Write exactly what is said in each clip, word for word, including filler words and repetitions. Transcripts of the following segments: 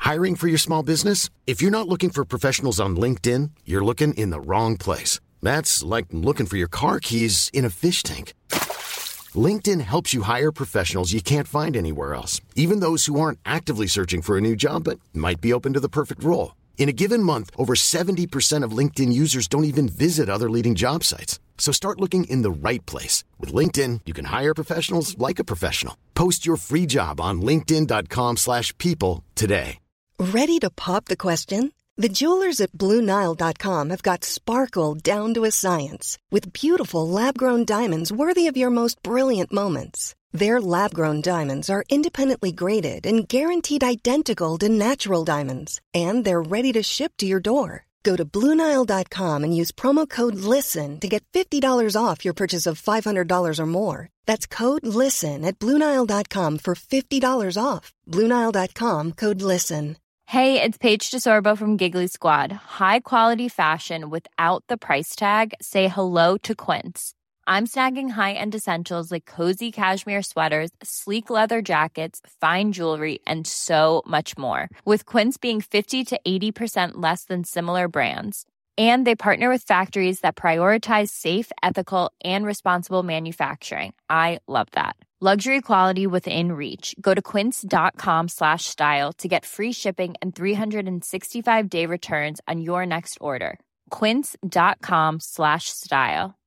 Hiring for your small business? If you're not looking for professionals on LinkedIn, you're looking in the wrong place. That's like looking for your car keys in a fish tank. LinkedIn helps you hire professionals you can't find anywhere else, even those who aren't actively searching for a new job but might be open to the perfect role. In a given month, over seventy percent of LinkedIn users don't even visit other leading job sites. So start looking in the right place. With LinkedIn, you can hire professionals like a professional. Post your free job on linkedin.com slash people today. Ready to pop the question? The jewelers at Blue Nile dot com have got sparkle down to a science with beautiful lab-grown diamonds worthy of your most brilliant moments. Their lab-grown diamonds are independently graded and guaranteed identical to natural diamonds, and they're ready to ship to your door. Go to Blue Nile dot com and use promo code LISTEN to get fifty dollars off your purchase of five hundred dollars or more. That's code LISTEN at Blue Nile dot com for fifty dollars off. Blue Nile dot com, code LISTEN. Hey, it's Paige DeSorbo from Giggly Squad. High quality fashion without the price tag. Say hello to Quince. I'm snagging high-end essentials like cozy cashmere sweaters, sleek leather jackets, fine jewelry, and so much more. With Quince being fifty to eighty percent less than similar brands. And they partner with factories that prioritize safe, ethical, and responsible manufacturing. I love that. Luxury quality within reach. Go to quince.com slash style to get free shipping and three sixty-five day returns on your next order. Quince.com slash style.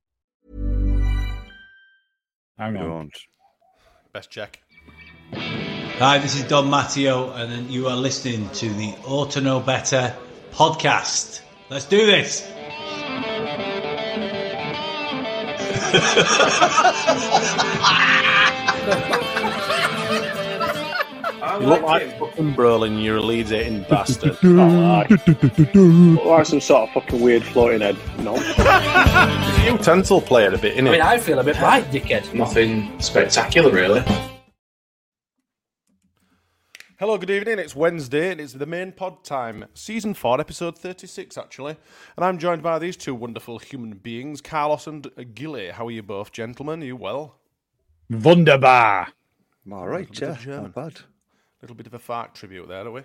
Hang on. Best check. Hi, this is Don Matteo, and you are listening to the Ought to Know Better podcast. Let's do this. You look like fucking Brolin, you're a Leeds eating bastard. Oh, look like some sort of fucking weird floating head. No. He's a utensil player a bit, innit? I mean, I feel a bit right, dickhead. Nothing spectacular, really. Hello, good evening. It's Wednesday and it's the main pod time. Season four, episode thirty-six, actually. And I'm joined by these two wonderful human beings, Carlos and Gilly. How are you both, gentlemen? Are you well? Wunderbar. I'm all right, yeah. Not bad. Little bit of a fart tribute there, are we?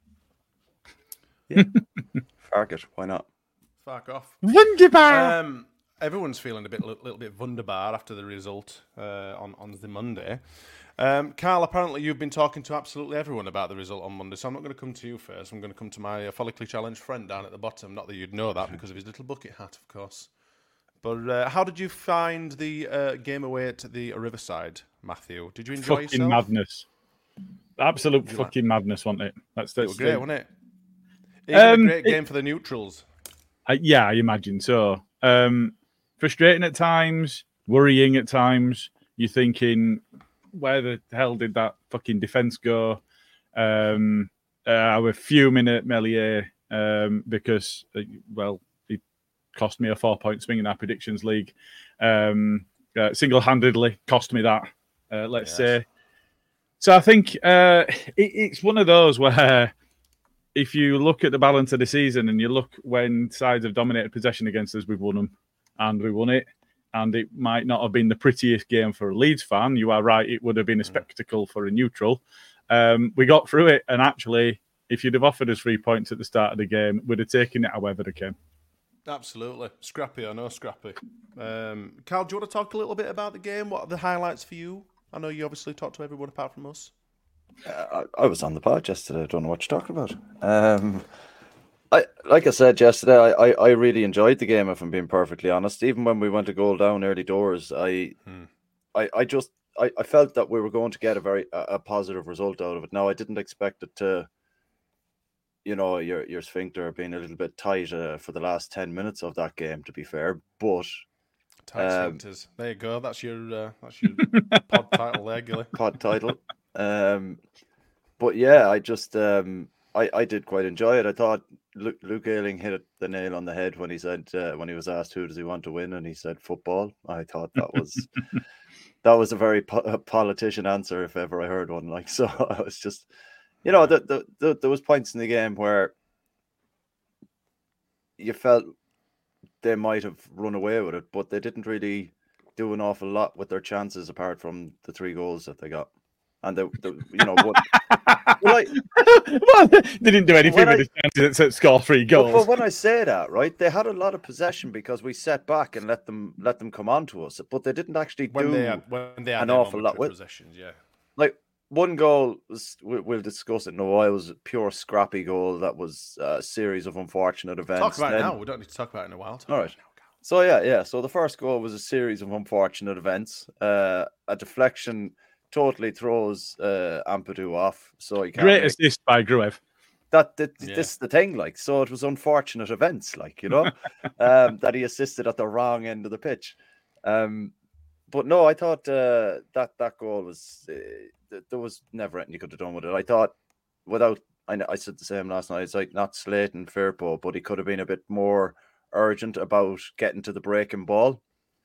Yeah. Fark it. Why not? Fark off. Wunderbar. Um, everyone's feeling a bit, little, little bit wunderbar after the result uh, on, on the Monday. Um, Carl, apparently you've been talking to absolutely everyone about the result on Monday, so I'm not going to come to you first. I'm going to come to my uh, follically challenged friend down at the bottom. Not that you'd know that because of his little bucket hat, of course. But uh, how did you find the uh, game away at the Riverside, Matthew? Did you enjoy fucking yourself? madness. Absolute You fucking like... madness, wasn't it? That's, that's it was great, the... wasn't it? Even Um, a great it... game for the neutrals. Uh, yeah, I imagine so. Um, frustrating at times, worrying at times. You're thinking, where the hell did that fucking defence go? Um, uh, I was fuming at Melier um, because, uh, well, it cost me a four-point swing in our predictions league. Um, uh, single-handedly cost me that, uh, let's yes. say. So I think uh, it, it's one of those where if you look at the balance of the season and you look when sides have dominated possession against us, we've won them, and we won it. And it might not have been the prettiest game for a Leeds fan. You are right, it would have been a spectacle for a neutral. Um, we got through it, and actually, if you'd have offered us three points at the start of the game, we'd have taken it however they came. Absolutely. Scrappy or no scrappy. Um, Carl, do you want to talk a little bit about the game? What are the highlights for you? I know you obviously talked to everyone apart from us. Uh, I, I was on the pod yesterday. I don't know what you're talking about. Um, I like I said yesterday, I, I, I really enjoyed the game. If I'm being perfectly honest, even when we went a goal down early doors, I, hmm. I, I just I, I felt that we were going to get a very a, a positive result out of it. Now I didn't expect it to, you know, your your sphincter being a little bit tight uh, for the last ten minutes of that game. To be fair, but. Tight um, sphincters. There you go. That's your uh, that's your pod title there, Gilly. Pod title. Um, but yeah, I just um, I, I did quite enjoy it. I thought Luke, Luke Ayling hit the nail on the head when he said uh, when he was asked who does he want to win, and he said football. I thought that was that was a very po- a politician answer if ever I heard one. Like so, I was just, you know, the, the, the, there was points in the game where you felt they might have run away with it, but they didn't really do an awful lot with their chances apart from the three goals that they got. and the, the you know what, well, I, well, they didn't do anything when with I- the chances to score three But, goals. but when I say that, right, they had a lot of possession because we set back and let them let them come on to us, but they didn't actually When do they had, when they had an their awful lot momentary with. possessions, yeah. Like one goal was, we- we'll discuss it in a while. Was a pure scrappy goal that was a series of unfortunate events. Talk about it Then- now. We don't need to talk about it in a while. Talk All about right. it now, Cal. So yeah, yeah. So the first goal was a series of unfortunate events. Uh, a deflection totally throws uh, Ampadu off. So he can't Great make- assist by Gruev. that, that Yeah. this is the thing, like, so it was unfortunate events, like, you know, um, that he assisted at the wrong end of the pitch. Um, but no, I thought uh, that that goal was uh, th- there was never anything you could have done with it. I thought without, I, know- I said the same last night. It's like not slating Firpo, but he could have been a bit more urgent about getting to the breaking ball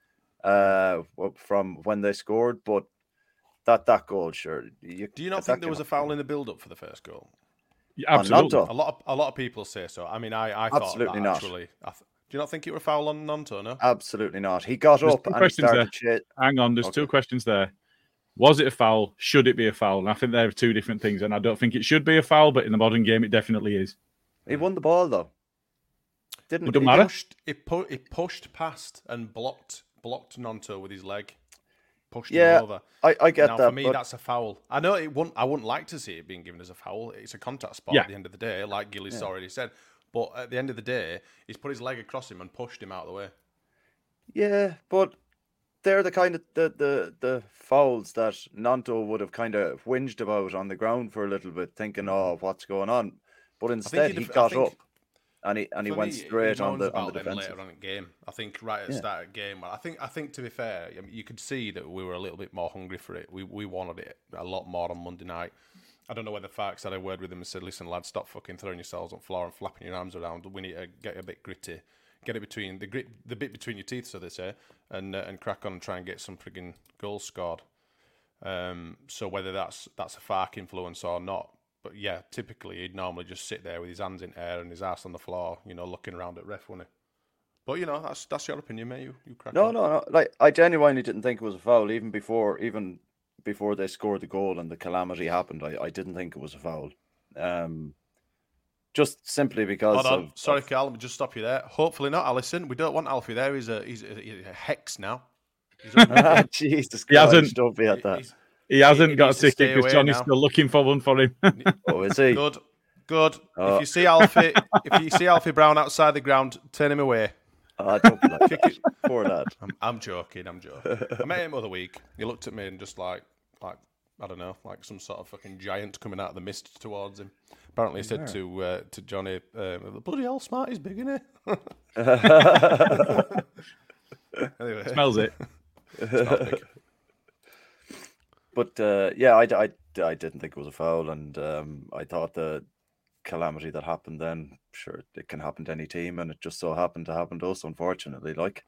uh, from when they scored. But that that goal, sure. You, Do you not that think there can was a happen. foul in the build-up for the first goal? Yeah, absolutely. Nanto? A lot of a lot of people say so. I mean, I, I thought Absolutely that not. actually. I th- do you not think it were a foul on Nanto? No. Absolutely not. He got There's up two and he questions started shit. Hang on, there's two Okay. questions there. Was it a foul? Should it be a foul? And I think they're two different things. And I don't think it should be a foul, but in the modern game, it definitely is. He won the ball though. Didn't It don't he? matter. Pushed, it, pu- it pushed past and blocked blocked Nanto with his leg. Pushed Yeah, him over. I, I get now, that. for me, but that's a foul. I know it wouldn't. I wouldn't like to see it being given as a foul. It's a contact spot Yeah. at the end of the day, like Gillis Yeah. already said. But at the end of the day, he's put his leg across him and pushed him out of the way. yeah, but they're the kind of the, the the fouls that Nanto would have kind of whinged about on the ground for a little bit, thinking, "Oh, what's going on?" But instead, he'd he have- I got think- up and he and he For went me, he straight on moans the about on the them defensive. later on in the game. I think right at the Yeah. start of the game. I think I think to be fair, I mean, you could see that we were a little bit more hungry for it. We we wanted it a lot more on Monday night. I don't know whether Farks had a word with him and said, "Listen, lads, stop fucking throwing yourselves on the floor and flapping your arms around. We need to get a bit gritty, get it between the grit, the bit between your teeth, so they say, and uh, and crack on and try and get some frigging goals scored." Um, so whether that's that's a Fark influence or not. But yeah, typically he'd normally just sit there with his hands in air and his ass on the floor, you know, looking around at ref, wouldn't he? But you know, that's that's your opinion, mate. You you crack No, on. no, no. Like I genuinely didn't think it was a foul, even before even before they scored the goal and the calamity happened. I, I didn't think it was a foul. Um, just simply because. Hold on, of, sorry, of- Carl. Let me just stop you there. Hopefully not, Alison. We don't want Alfie there. He's a he's a, he's a hex now. He's a- Jesus He Christ! hasn't- Don't be at that. he's- He hasn't he got a needs to stay ticket because away Johnny's now. still looking for one for him. Oh, is he? Good, good. Oh. If you see Alfie, if you see Alfie Brown outside the ground, turn him away. Ah, don't be like Kick that. it. Poor lad. I'm, I'm joking. I'm joking. I met him the other week. He looked at me and just like, like I don't know, like some sort of fucking giant coming out of the mist towards him. Apparently, he said to uh, to Johnny, um, "Bloody hell, smart, he's big, isn't he?" Anyway, Smells it. smells big. But uh, yeah, I, I, I didn't think it was a foul, and um, I thought the calamity that happened then, sure, it can happen to any team, and it just so happened to happen to us, unfortunately. Like,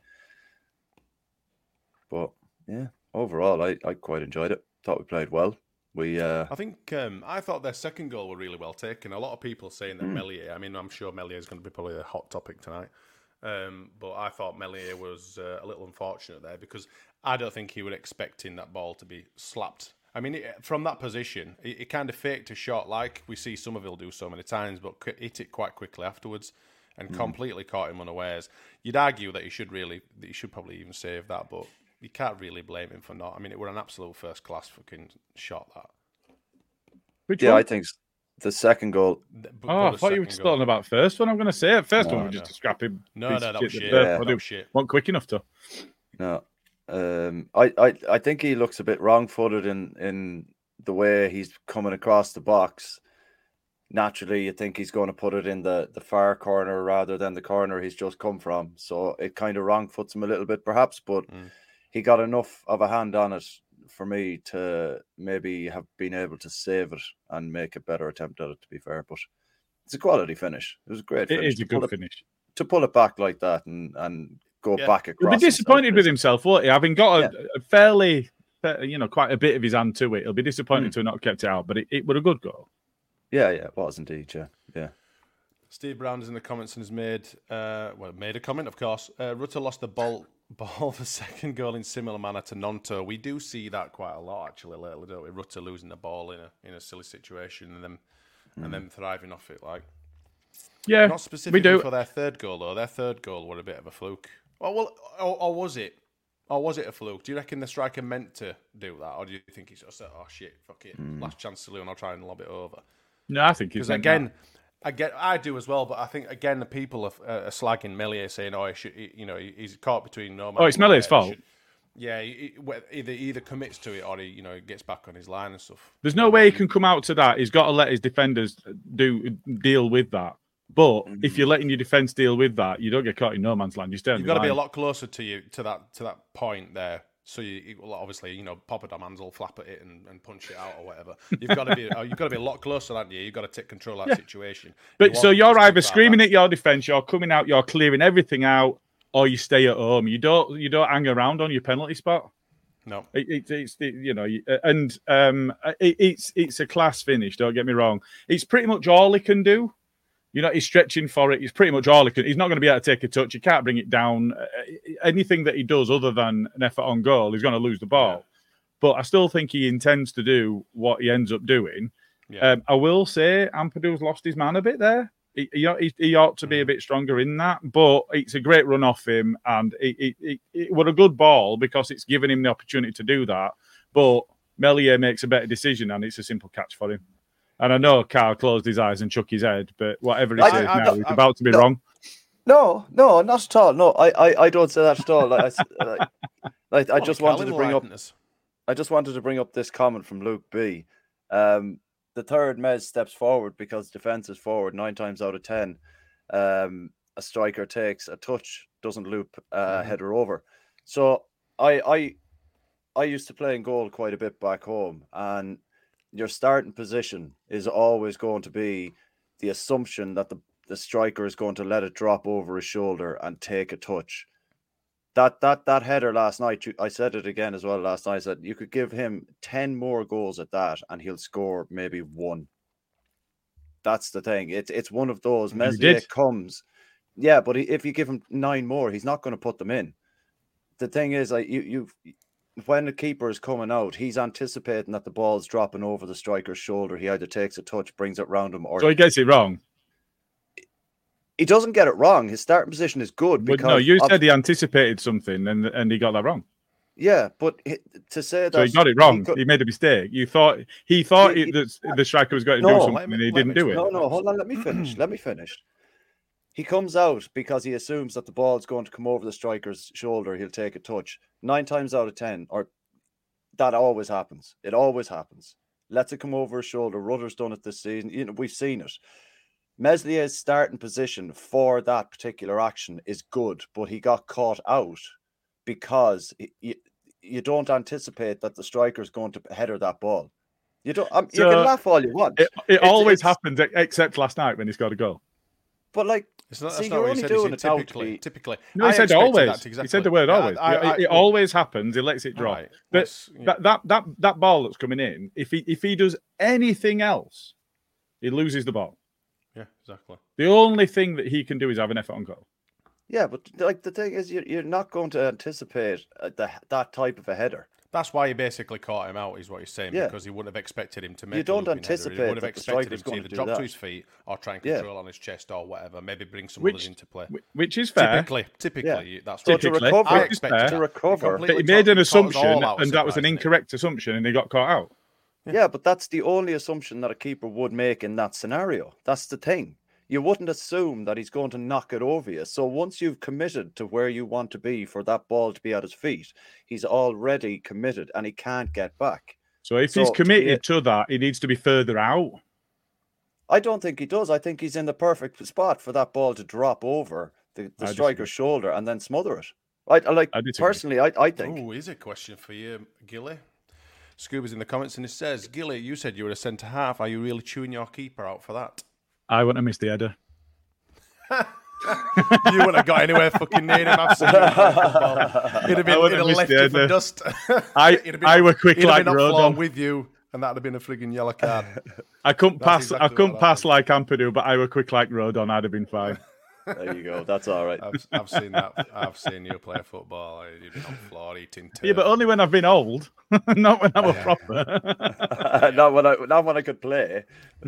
but yeah, overall, I, I quite enjoyed it. Thought we played well. We uh, I think um, I thought their second goal were really well taken. A lot of people saying that Meslier. I mean, I'm sure Meslier is going to be probably a hot topic tonight. Um, but I thought Meslier was uh, a little unfortunate there because I don't think he was expecting that ball to be slapped. I mean, it, from that position, it, it kind of faked a shot like we see Somerville do so many times, but c- hit it quite quickly afterwards and completely caught him unawares. You'd argue that he should really, that he should probably even save that, but you can't really blame him for not. I mean, it were an absolute first class fucking shot that. Which yeah, one? I think s- the second goal. The- but- Oh, but I the thought you were second still goal- on about first one. I'm going to say it. First No, one was no. just a scrappy. No, piece no, of that was shit. shit. The first Yeah. one That was shit. wasn't quick enough to. No, um, I, I, I think he looks a bit wrong-footed in in the way he's coming across the box. Naturally, you think he's going to put it in the, the far corner rather than the corner he's just come from. So it kind of wrong foots him a little bit, perhaps, but Mm. he got enough of a hand on it for me to maybe have been able to save it and make a better attempt at it, to be fair. But it's a quality finish. It was a great It finish. is a to pull good it- finich. To pull it back like that and, and go Yeah. back He'll across. be disappointed himself with is- himself, won't he? Having got a, a fairly, you know, quite a bit of his hand to it. He'll be disappointed Mm. to have not kept it out, but it, it was a good goal. Yeah, yeah, it was indeed, yeah. Yeah. Steve Brown is in the comments and has made, uh, well, made a comment, of course. Uh, Rutter lost the ball ball the second goal in similar manner to Nonto. We do see that quite a lot actually lately, don't we? Rutter losing the ball in a in a silly situation and then mm. and then thriving off it. Like, yeah, not specifically we do. for their third goal though. Their third goal was a bit of a fluke. Oh, well, or, or was it? Or was it a fluke? Do you reckon the striker meant to do that, or do you think he's just said, "Oh shit, fuck it, mm. last chance saloon, I'll try and lob it over"? No, I think he's again. That. I get, I do as well, but I think again the people are, uh, are slagging Meslier, saying, "Oh, he should, he, you know, he's caught between no man." Oh, it's Mellier's fault. Should, yeah, he, he, either either commits to it or he, you know, gets back on his line and stuff. There's no way he can come out to that. He's got to let his defenders do deal with that. But mm-hmm. if you're letting your defence deal with that, you don't get caught in no man's land. You stay on You've got to be a lot closer to you to that to that point there. So you, well, obviously, you know, Poppadomans will flap at it and, and punch it out or whatever. You've got to be, you've got to be a lot closer, haven't you? You've got to take control of that yeah. situation. But you so you're either screaming at your defence, you're coming out, you're clearing everything out, or you stay at home. You don't, you don't hang around on your penalty spot. No, it, it, it's you know, and um, it, it's it's a class finish. Don't get me wrong. It's pretty much all he can do. You know, he's stretching for it. He's pretty much all he can. He's not going to be able to take a touch. He can't bring it down. Anything that he does other than an effort on goal, he's going to lose the ball. Yeah. But I still think he intends to do what he ends up doing. Yeah. Um, I will say Ampadu's lost his man a bit there. He, he, he ought to be a bit stronger in that. But it's a great run off him. And it, it, it, it was a good ball because it's given him the opportunity to do that. But Meslier makes a better decision and it's a simple catch for him. And I know Carl closed his eyes and shook his head, but whatever he I, says I, now, I, he's I, about to be no, wrong. No, no, not at all. No, I, I, I don't say that at all. Like, I, like, like, I just wanted to bring up. I just wanted to bring up this comment from Luke B. Um, the third Mez steps forward because defense is forward nine times out of ten. Um, a striker takes a touch, doesn't loop a uh, mm-hmm. header over. So I, I, I used to play in goal quite a bit back home, and your starting position is always going to be the assumption that the, the striker is going to let it drop over his shoulder and take a touch. That that that header last night, I said it again as well last night, I said you could give him ten more goals at that and he'll score maybe one. That's the thing. It's it's one of those. Meslier comes. Yeah, but he, if you give him nine more, he's not going to put them in. The thing is, like you you've when the keeper is coming out, he's anticipating that the ball's dropping over the striker's shoulder. He either takes a touch, brings it round him, or so he gets it wrong. He doesn't get it wrong. His starting position is good. Because but no, you said he anticipated something and and he got that wrong. Yeah, but he, to say that so he got it wrong. He, could, he made a mistake. You thought he thought he, that the striker was going to no, do something, me, and he didn't me, do it. No, no, hold on. Let me finish. let me finish. He comes out because he assumes that the ball's going to come over the striker's shoulder. He'll take a touch. Nine times out of ten, or that always happens. It always happens. Lets it come over his shoulder. Rutter's done it this season. You know, we've seen it. Meslier's starting position for that particular action is good, but he got caught out because you, you don't anticipate that the striker is going to header that ball. You don't. Um, so you can laugh all you want. It, it it's, always it's, happens, except last night when he scored a goal. But like, it's not, see, not you're only doing it typically. Typically, no, he I said always. Exactly. He said the word yeah, always. I, I, I, it, it always happens. He lets it drop. Right. But yeah. that, that that that ball that's coming in, if he if he does anything else, he loses the ball. Yeah, exactly. The only thing that he can do is have an effort on goal. Yeah, but like the thing is, you're you're not going to anticipate the, that type of a header. That's why he basically caught him out, is what he's saying, yeah. because he wouldn't have expected him to make. You don't anticipate header. He would have expected him to either to drop that. to his feet or try and control yeah. on his chest or whatever. Maybe bring some which, others into play. Which is fair. Typically, typically, yeah. that's so right. to recover. I expect to recover. But he made an assumption, and that was an incorrect assumption, and he got caught out. Yeah. yeah, but that's the only assumption that a keeper would make in that scenario. That's the thing. You wouldn't assume that he's going to knock it over you. So once you've committed to where you want to be for that ball to be at his feet, he's already committed and he can't get back. So if so he's committed to, to that, he needs to be further out. I don't think he does. I think he's in the perfect spot for that ball to drop over the, the striker's shoulder and then smother it. I, I like I personally, I, I think. Oh, here's a question for you, Gilly. Scooba's in the comments and it says, Gilly, you said you were a centre half. Are you really chewing your keeper out for that? I wouldn't have missed the header. You wouldn't have got anywhere fucking near him. Absolutely. He'd have been he'd have left you for dust. I, I were quick he'd like have been Rodon with you, and that'd have been a frigging yellow card. I couldn't That's pass. exactly I couldn't pass like Ampadu, but I were quick like Rodon. I'd have been fine. There you go. That's all right. I've, I've seen that. I've seen you play football. You've been on the floor eating turf. Yeah, but only when I've been old, not when I'm a proper. not when I not when I could play.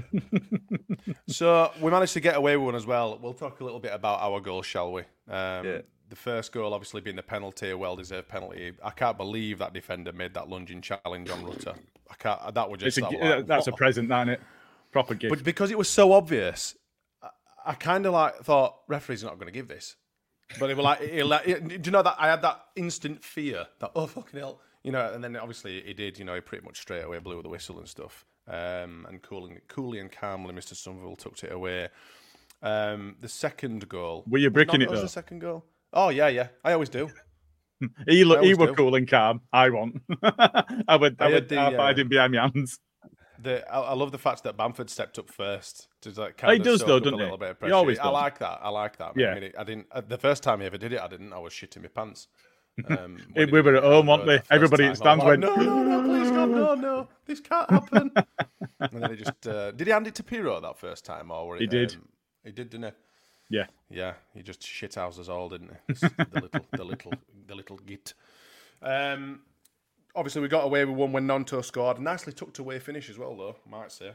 So we managed to get away with one as well. We'll talk a little bit about our goals, shall we? Um, Yeah. The first goal, obviously, being the penalty, a well-deserved penalty. I can't believe that defender made that lunging challenge on Rutter. I can't. That was just. It's a, that was like, that's what? a present, isn't it? Proper gift. But because it was so obvious, I, I kind of like thought referee's not going to give this. But it was like, it, like it, do you know that I had that instant fear that oh fucking hell, you know? And then obviously he did. You know, he pretty much straight away blew the whistle and stuff. Um, and coolly, coolly and calmly, Mister Somerville tucked it away. Um, the second goal. Were you bricking it was though? The second goal. Oh yeah, yeah. I always do. He look, he always were do. cool and calm. I won't. I would. I, I would. had the, I uh, hiding behind my hands. The, I, I love the fact that Bamford stepped up first. To like Oh, he kind of does soak though, up doesn't a he? little bit of He pressure. always I does. like that. I like that. Yeah. I mean, it, I didn't. Uh, the first time he ever did it, I didn't. I was shitting my pants. Um, We when he were did at it, home, uh, weren't we? the first Everybody time, at stands I was went, like, no, no, no, please God, no, no, this can't happen. And then he just uh, did he hand it to Pirro that first time, or were it, He did. Um, he did, didn't he? Yeah. Yeah, he just shithouses us all, didn't he? the little, the little, the little git. Um, obviously, we got away with one when Nonto scored. Nicely tucked away finish as well, though. I might say.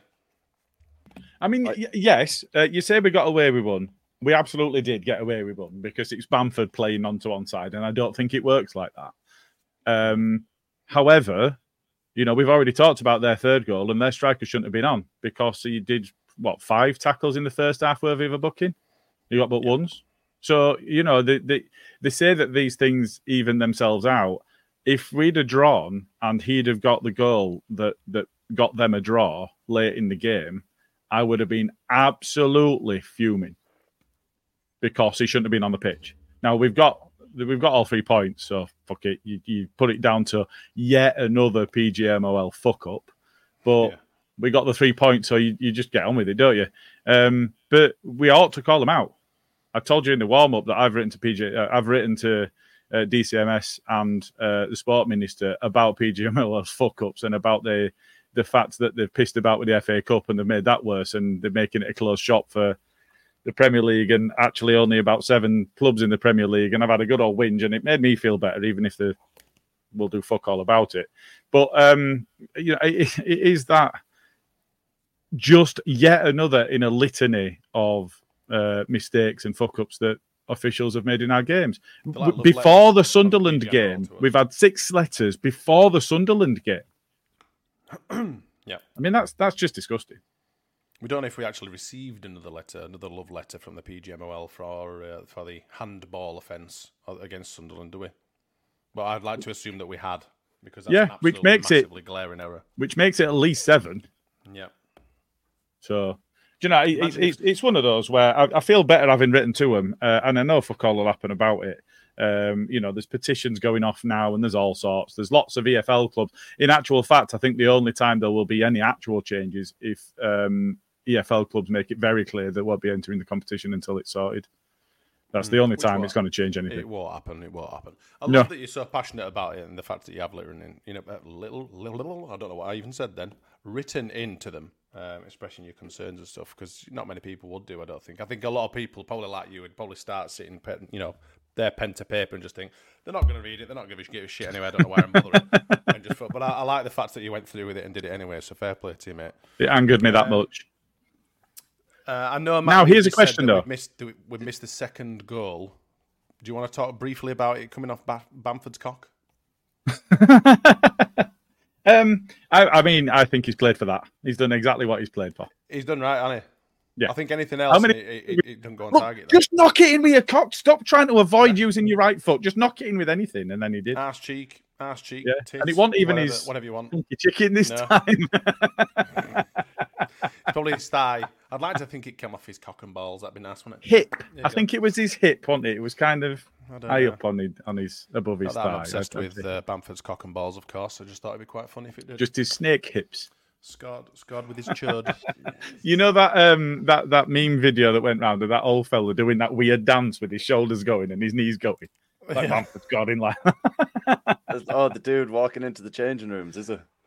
I mean, y- yes, uh, you say we got away with one. We absolutely did get away with one because it's Bamford playing onto one side, and I don't think it works like that. Um, however, you know, we've already talked about their third goal, and their striker shouldn't have been on because he did, what, five tackles in the first half worthy of a booking? He got but once. So, you know, they, they, they say that these things even themselves out. If we'd have drawn and he'd have got the goal that, that got them a draw late in the game, I would have been absolutely fuming because he shouldn't have been on the pitch. Now we've got we've got all three points, so fuck it. You, you put it down to yet another P G M O L fuck up, but Yeah. we got the three points, so you, you just get on with it, don't you? Um, but we ought to call them out. I told you in the warm up that I've written to P G, uh, I've written to uh, D C M S and uh, the Sport Minister about P G M O L's fuck ups and about the the fact that they've pissed about with the F A Cup and they've made that worse and they're making it a closed shop for the Premier League and actually only about seven clubs in the Premier League. And I've had a good old whinge and it made me feel better, even if they will do fuck all about it. But, um, you know, it, it is that just yet another in a litany of uh, mistakes and fuck ups that officials have made in our games. They're like love Before letters the from Sunderland P G M O L game, to us. we've had six letters before the Sunderland game. Yeah. I mean, that's that's just disgusting. We don't know if we actually received another letter, another love letter from the P G M O L for uh, for the handball offence against Sunderland, do we? But I'd like to assume that we had, because that's Yeah, an which absolutely makes it- massively glaring error. Which makes it at least seven. Yeah. So, do you know, it, it's, Imagine it's, it's one of those where I, I feel better having written to them, uh, and I know fuck all will happen about it. Um, you know, there's petitions going off now, and there's all sorts. There's lots of E F L clubs. In actual fact, I think the only time there will be any actual changes if um, E F L clubs make it very clear they won't be entering the competition until it's sorted. That's the only Which time won't- it's going to change anything. It won't happen. It won't happen. I No. love that you're so passionate about it, and the fact that you have written in, you know, a little, little, little. I don't know what I even said then. Written into them, um, expressing your concerns and stuff, because not many people would do. I don't think. I think a lot of people, probably like you, would probably start sitting, pen, you know, their pen to paper and just think they're not going to read it. They're not going to give a shit anyway. I don't know why I'm bothering. and just, but I, I like the fact that you went through with it and did it anyway. So fair play to you, mate. It angered me that much. Uh, I know. Matt Now, here's Leedy a question, said that though. We've missed, we've missed the second goal. Do you want to talk briefly about it coming off ba- Bamford's cock? um, I, I mean, I think he's played for that. He's done exactly what he's played for. He's done right, hasn't he? Yeah. I think anything else, many- it, it, it, it doesn't go on Look, target. just knock it in with your cock. Stop trying to avoid using your right foot. Just knock it in with anything, and then he did. Arse cheek, arse cheek, Yeah. tits, And it wasn't even whatever, his- whatever you want. Funky chicken this No. time. It's probably his thigh. I'd like to think it came off his cock and balls. That'd be nice, wouldn't it? Hip. There you I go. think it was his hip, wasn't it? It was kind of I don't high know. up on his, on his above his Not that I'm thigh. obsessed I- I with think. uh, Bamford's cock and balls, of course. I just thought it'd be quite funny if it did. Just his snake hips. scarred, scarred with his chud. You know that um that, that meme video that went round of that old fella doing that weird dance with his shoulders going and his knees going. Like Yeah. Bamford's got in like Oh, the dude walking into the changing rooms, is it?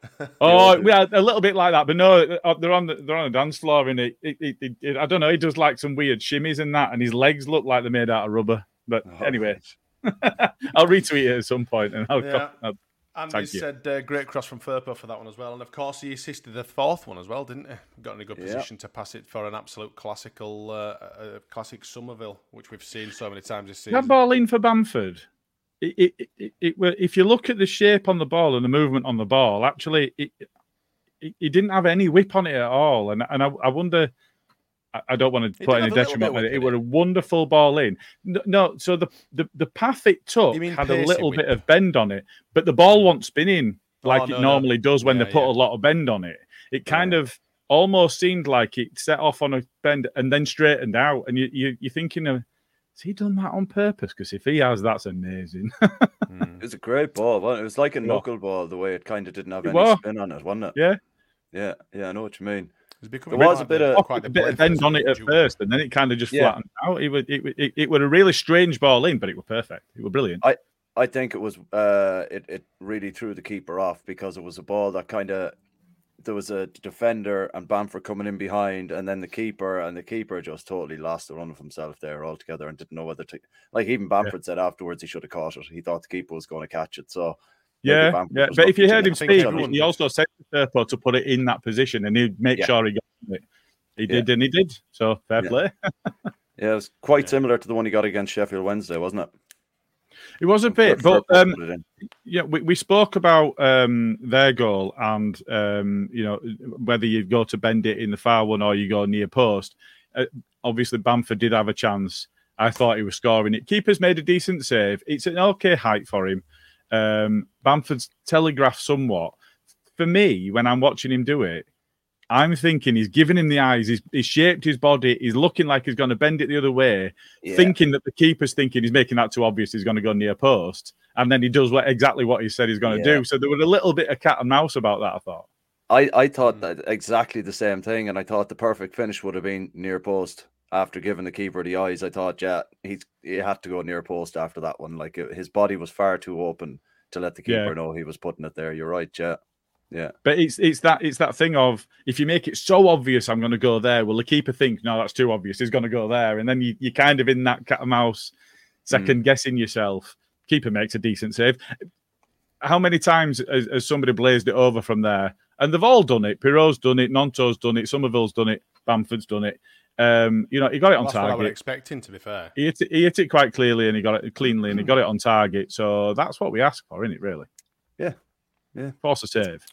Oh, yeah, a little bit like that, but no, they're on the they're on a dance floor, and it, it, it, it, I don't know. He does like some weird shimmies and that, and his legs look like they're made out of rubber. But oh, anyway, I'll retweet it at some point, and I'll. Yeah. I'll Andy said uh, great cross from Firpo for that one as well, and of course he assisted the fourth one as well, didn't he? Got in a good position yeah. to pass it for an absolute classical, uh, uh, classic Somerville, which we've seen so many times this season. That ball in for Bamford. It, it, it, it, it, if you look at the shape on the ball and the movement on the ball, actually, it, it, it didn't have any whip on it at all. And and I, I wonder, I, I don't want to put any detriment on it. It was a wonderful ball in. No, no so the, the, the path it took had a little whip? bit of bend on it, but the ball wasn't spinning like oh, no, it normally no. does when yeah, they put yeah. a lot of bend on it. It kind yeah. of almost seemed like it set off on a bend and then straightened out. And you, you, you're thinking of, has he done that on purpose? Because if he has, that's amazing. mm. It was a great ball, wasn't it? It was like a yeah. knuckle ball, the way it kind of didn't have it any was. spin on it, wasn't it? Yeah. Yeah, yeah, I know what you mean. There was a bit of quite a bit of bend on it at first, and then it kind of just yeah. flattened out. It was it, it, it was a really strange ball in, but it was perfect. It was brilliant. I, I think it was uh it, it really threw the keeper off because it was a ball that kind of there was a defender and Bamford coming in behind, and then the keeper, and the keeper just totally lost the run of himself there altogether and didn't know whether to. Like even Bamford yeah. said afterwards, he should have caught it. He thought the keeper was going to catch it. So yeah, yeah. But if you heard him speak, he also said to Firpo to put it in that position, and he'd make yeah. sure he got it. He did, yeah. and he did. So fair yeah. play. Yeah, it was quite yeah. similar to the one he got against Sheffield Wednesday, wasn't it? It was a bit, but um, yeah, we, we spoke about um, their goal and um, you know whether you go to bend it in the far one or you go near post. Uh, obviously, Bamford did have a chance. I thought he was scoring it. Keeper's made a decent save. It's an okay height for him. Um, Bamford's telegraphed somewhat. For me, when I'm watching him do it, I'm thinking he's giving him the eyes. He's, he's shaped his body. He's looking like he's going to bend it the other way, yeah. thinking that the keeper's thinking he's making that too obvious. He's going to go near post. And then he does what, exactly what he said he's going to yeah. do. So there was a little bit of cat and mouse about that, I thought. I, I thought that exactly the same thing. And I thought the perfect finish would have been near post. After giving the keeper the eyes, I thought, yeah, he's, he had to go near post after that one. Like his body was far too open to let the keeper yeah. know he was putting it there. You're right, yeah. Yeah, but it's it's that it's that thing of if you make it so obvious, I'm going to go there. Well, the keeper thinks no, that's too obvious. He's going to go there, and then you you kind of in that cat and mouse, second mm. guessing yourself. Keeper makes a decent save. How many times has, has somebody blazed it over from there? And they've all done it. Pirot's done it. Nonto's done it. Somerville's done it. Bamford's done it. Um, you know, he got it on that's target. What I was expecting, to be fair. He hit, it, he hit it quite clearly, and he got it cleanly, and he got it on target. So that's what we ask for, isn't it? Really? Yeah, yeah. Force a save.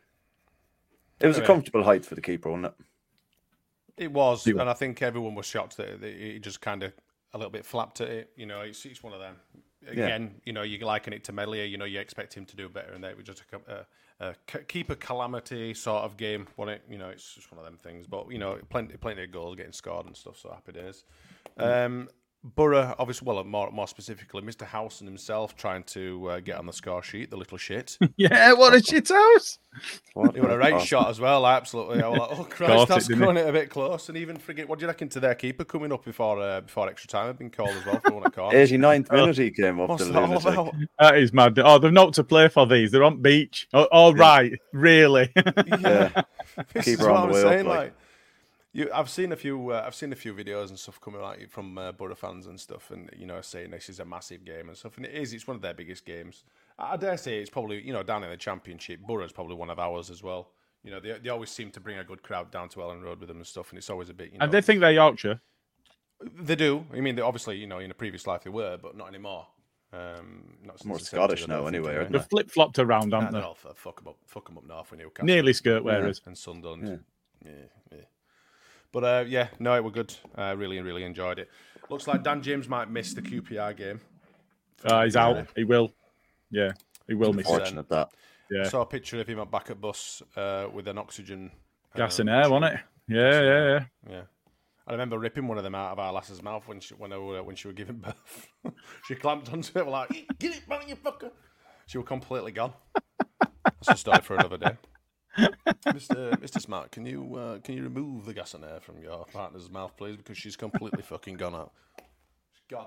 It was anyway. a comfortable height for the keeper, wasn't it? It was, and I think everyone was shocked that he just kind of a little bit flapped at it. You know, it's, it's one of them. Again, yeah. you know, you liken it to Melia. You know, you expect him to do better, and that was just a, a, a keeper calamity sort of game. Wasn't it? You know, it's just one of them things. But you know, plenty, plenty of goals getting scored and stuff. So happy days. Um, Borough, obviously, well, more more specifically, Mister Howson himself trying to uh, get on the score sheet, the little shit. Yeah, what a shit house! He had a right shot as well, absolutely. I was like, oh Christ, that's going it a bit close. And even forget, what do you reckon to their keeper coming up before uh, before extra time had been called as well for one of corners? eighty-ninth minute he came up. What's the that all about? That is mad. Oh, they're not to play for these. They're on beach. Oh, oh yeah. Right, really? Yeah, keeper on the way saying, up. Like. Like. You, I've seen a few. Uh, I've seen a few videos and stuff coming out from uh, Borough fans and stuff, and you know, saying this is a massive game and stuff. And it is. It's one of their biggest games. I dare say it's probably, you know, down in the Championship. Borough's probably one of ours as well. You know, they they always seem to bring a good crowd down to Ellen Road with them and stuff, and it's always a bit. You know, and they think they're Yorkshire. They do. I mean, they obviously, you know, in a previous life they were, but not anymore. Um, not more Scottish now, anyway. Aren't they? They've flip flopped around, haven't nah, they? All, fuck them up, fuck them up north with Newcastle. Nearly skirt wearers yeah. and Sunderland. Yeah, yeah. yeah. But uh, yeah, no, it was good. I uh, really, really enjoyed it. Looks like Dan James might miss the Q P R game. Uh, he's out. Day. He will. Yeah, he will miss it. Fortunate that. Yeah. I saw a picture of him at back at bus uh, with an oxygen gas um, and air, wasn't it? Yeah, yeah, yeah. Yeah. I remember ripping one of them out of our lass's mouth when she when, I, when she was giving birth. She clamped onto it, like, "Get it, man, you fucker!" She was completely gone. That's a story for another day. Mister Mister Smart, can you uh, can you remove the gas and air from your partner's mouth, please? Because she's completely fucking gone out. She's gone.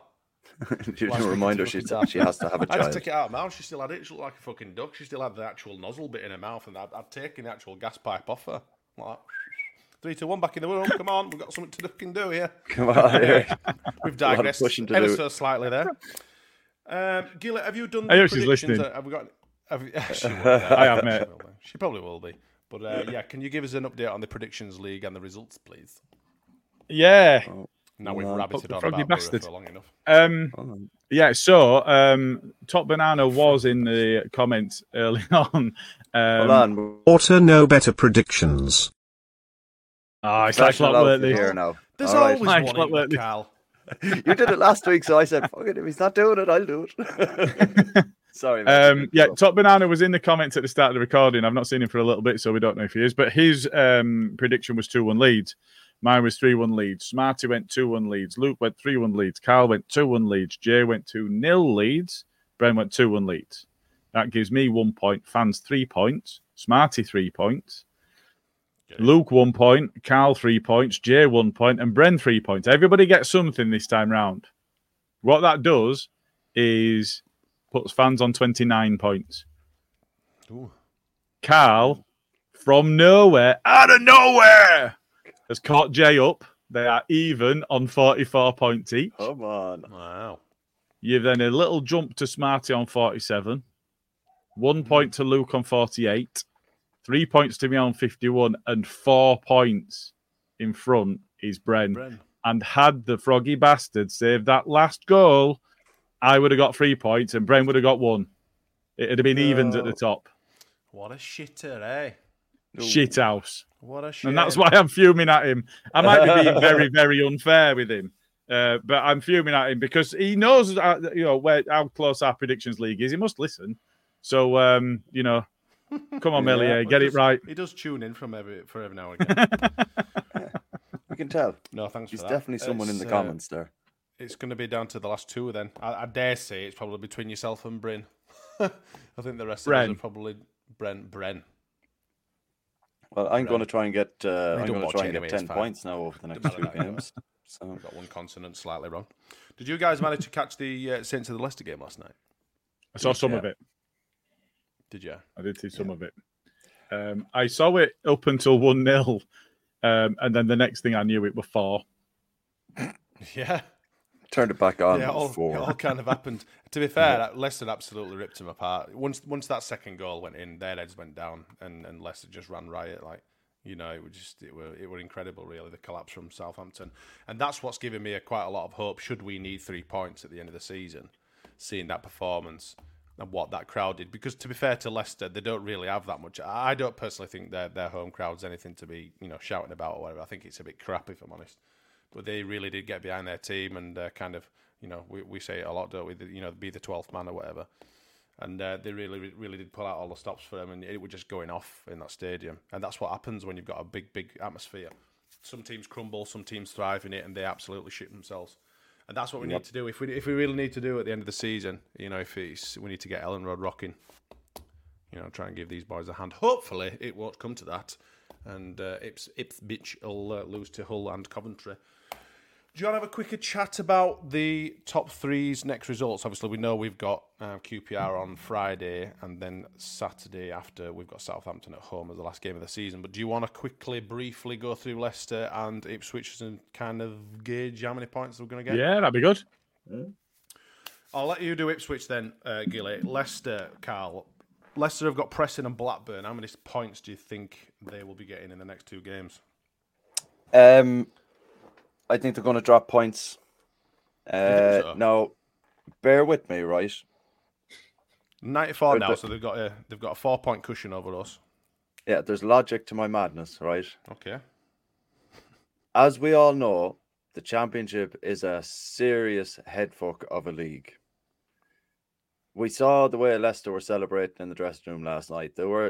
Just a reminder, she, she has to have a I child. had to take it out of her mouth. She still had it. She looked like a fucking duck. She still had the actual nozzle bit in her mouth, and I'd, I'd taken the actual gas pipe off her. Like, three, two, one, back in the room. Come on, we've got something to fucking do here. Come on, here. We've digressed ever do. so slightly there. Um, Gillett, have you done I the know she's predictions? listening. Have we got? Have you, she will be. I have, mate. She, will be. She probably will be. But uh, yeah, can you give us an update on the predictions league and the results, please? Yeah. Oh, now we've well, rabbited on froggy about bastard. Borough for long enough. Um, oh. yeah, so um, Top Banana was in the comments early on. Um, Hold on. Auto know better predictions. Oh, it's like Professional clockwork outfit this. here now. There's All right. always Like one, clockwork in this. Carl. You did it last week, so I said, fuck it, if he's not doing it, I'll do it. Sorry, man. Um, yeah, Top Banana was in the comments at the start of the recording. I've not seen him for a little bit, so we don't know if he is. But his um, prediction was two one Leeds. Mine was three one Leeds. Smarty went two one Leeds. Luke went three one Leeds. Carl went two one Leeds. Jay went two nil Leeds. Bren went two one Leeds. That gives me one point. Fans three points. Smarty three points. Okay. Luke one point. Carl three points. Jay one point. And Bren three points. Everybody gets something this time round. What that does is puts fans on twenty-nine points. Ooh. Carl, from nowhere, out of nowhere, has caught Jay up. They are even on forty-four points each. Come on. Wow. You've then a little jump to Smarty on forty-seven. One point to Luke on forty-eight. Three points to me on fifty-one. And four points in front is Bren. Bren. And had the froggy bastard saved that last goal, I would have got three points and Bren would have got one. It would have been evens at the top. What a shitter, eh? Shit house. What a shit. And that's why I'm fuming at him. I might be being very, very unfair with him. Uh, but I'm fuming at him because he knows, uh, you know, where how close our predictions league is. He must listen. So, um, you know, come on, Yeah, Melier, But get does- it right. He does tune in from every for every now and again. We can tell. No, thanks There's for that. definitely someone in It's, the uh, comments there. It's going to be down to the last two then. I, I dare say it's probably between yourself and Bryn. I think the rest of us Bren. are probably Bren. Bren. Well, I'm Right. going to try and get. Uh, We I'm don't going to watch try it and anyway, get it's ten fine. points now over the next Doesn't two matter that, games. So I've got one consonant slightly wrong. Did you guys manage to catch the uh, Saints of the Leicester game last night? I saw some Yeah. of it. Did you? I did see some of it. Um, I saw it up until one nil. Um, and then the next thing I knew, it was four. Yeah. turned it back on. Yeah, all, four. it all kind of happened. To be fair, Leicester absolutely ripped him apart. Once once that second goal went in, their heads went down, and, and Leicester just ran riot. Like, you know, it was just it were it were incredible, really, the collapse from Southampton, and that's what's given me a, quite a lot of hope. Should we need three points at the end of the season, seeing that performance and what that crowd did? Because to be fair to Leicester, they don't really have that much. I don't personally think their their home crowd's anything to be, you know, shouting about or whatever. I think it's a bit crap, if I'm honest. But they really did get behind their team and uh, kind of, you know, we, we say it a lot, don't we? The, you know, be the twelfth man or whatever. And uh, they really, really did pull out all the stops for them, and it was just going off in that stadium. And that's what happens when you've got a big, big atmosphere. Some teams crumble, some teams thrive in it, and they absolutely shit themselves. And that's what we Yep. need to do. If we if we really need to do at the end of the season, you know, if it's we need to get Ellen Road rocking, you know, try and give these boys a hand. Hopefully, it won't come to that, and uh, Ips Ipswich will uh, lose to Hull and Coventry. Do you want to have a quicker chat about the top three's next results? Obviously, we know we've got uh, Q P R on Friday, and then Saturday after we've got Southampton at home as the last game of the season. But do you want to quickly, briefly go through Leicester and Ipswich and kind of gauge how many points we're going to get? Yeah, that'd be good. I'll let you do Ipswich then, uh, Gilly. Leicester, Carl. Leicester have got Preston and Blackburn. How many points do you think they will be getting in the next two games? Um, I think they're going to drop points. Uh, so? Now, bear with me, right? ninety-four But now, the- so they've got a they've got a four point cushion over us. Yeah, there's logic to my madness, right? Okay. As we all know, the Championship is a serious headfuck of a league. We saw the way Leicester were celebrating in the dressing room last night. They were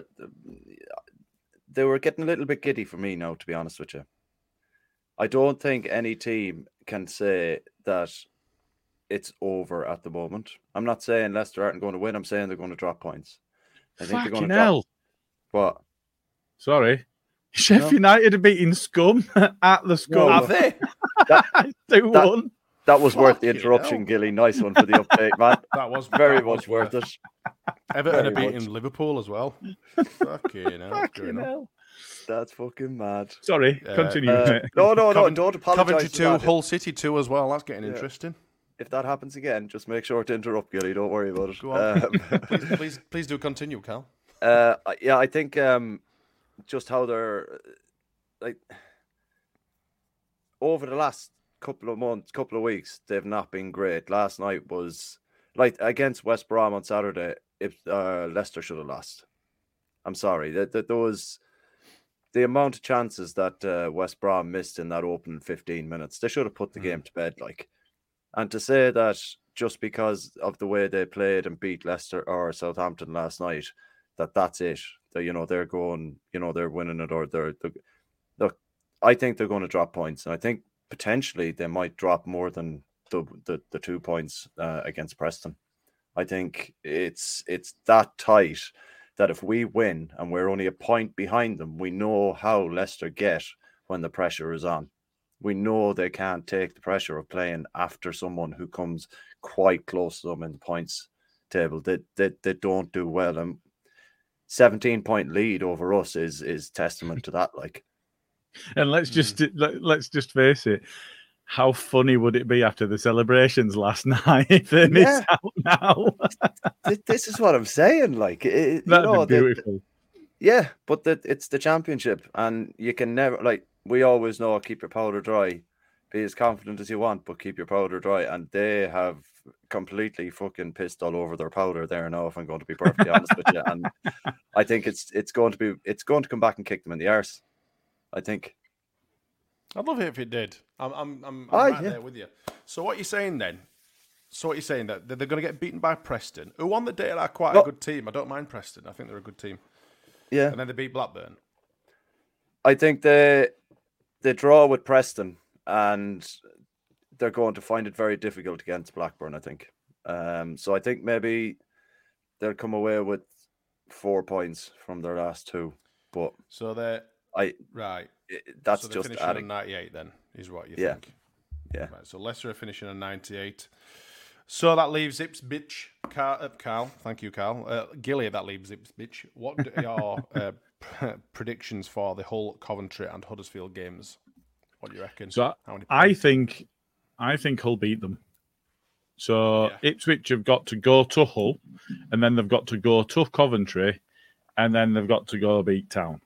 they were getting a little bit giddy for me now, to be honest with you. I don't think any team can say that it's over at the moment. I'm not saying Leicester aren't going to win. I'm saying they're going to drop points. I think they're Fucking going to hell. drop. What? Sorry. Sheffield No. United are beating Scum at the Scum. No, Have they? That, two one. that was worth the Fucking interruption, hell. Gilly. Nice one for the update, man. That was very that much was worth worth- it. Everton Very are beating much. Liverpool as well. Fucking hell. Fucking going on. hell. That's fucking mad. Sorry, Uh, continue. Uh, mate. no, no, no, Covent- don't apologise. Coventry for two, that. Hull City two as well. That's getting Yeah. interesting. If that happens again, just make sure to interrupt, Gilly. Don't worry about it. Go on. Um, please, please, please do continue, Cal. Uh, yeah, I think um, just how they're like over the last couple of months, couple of weeks, they've not been great. Last night was like against West Brom on Saturday. If uh, Leicester should have lost, I'm sorry. That that those the amount of chances that uh, West Brom missed in that opening fifteen minutes, they should have put the mm. game to bed. Like, and to say that just because of the way they played and beat Leicester or Southampton last night, that that's it. That, you know, they're going, you know, they're winning it, or they're, they're look. I think they're going to drop points, and I think potentially they might drop more than the the, the two points uh, against Preston. I think it's it's that tight that if we win and we're only a point behind them, we know how Leicester get when the pressure is on. We know they can't take the pressure of playing after someone who comes quite close to them in the points table. They they, they don't do well, and seventeen point lead over us is is testament to that. Like, and let's just mm. let, let's just face it. How funny would it be after the celebrations last night if they miss yeah. out now? This is what I'm saying. Like, it, that'd you know, be beautiful. The, yeah, but the, it's the championship, and you can never, like, we always know, keep your powder dry, be as confident as you want, but keep your powder dry. And they have completely fucking pissed all over their powder there now, if I'm going to be perfectly honest with you. And I think it's it's going to be it's going to come back and kick them in the arse. I think. I'd love it if it did. I'm, I'm, I'm, I'm oh, right yeah. there with you. So what you're saying then? So what you're saying that they're going to get beaten by Preston, who on the day are quite well, a good team. I don't mind Preston. I think they're a good team. Yeah. And then they beat Blackburn. I think they they draw with Preston, and they're going to find it very difficult against Blackburn. I think. Um, so I think maybe they'll come away with four points from their last two. But so they I right. That's so just finishing adding. on ninety-eight then, is what you yeah. think. Yeah. Right, so Leicester are finishing on ninety-eight. So that leaves Ipswich. Carl, uh, Carl thank you, Carl. Uh, Gilly, that leaves Ipswich. What are your uh, predictions for the Hull, Coventry and Huddersfield games? What do you reckon? So How many I think, I think Hull beat them. So yeah. Ipswich have got to go to Hull, and then they've got to go to Coventry, and then they've got to go beat Town.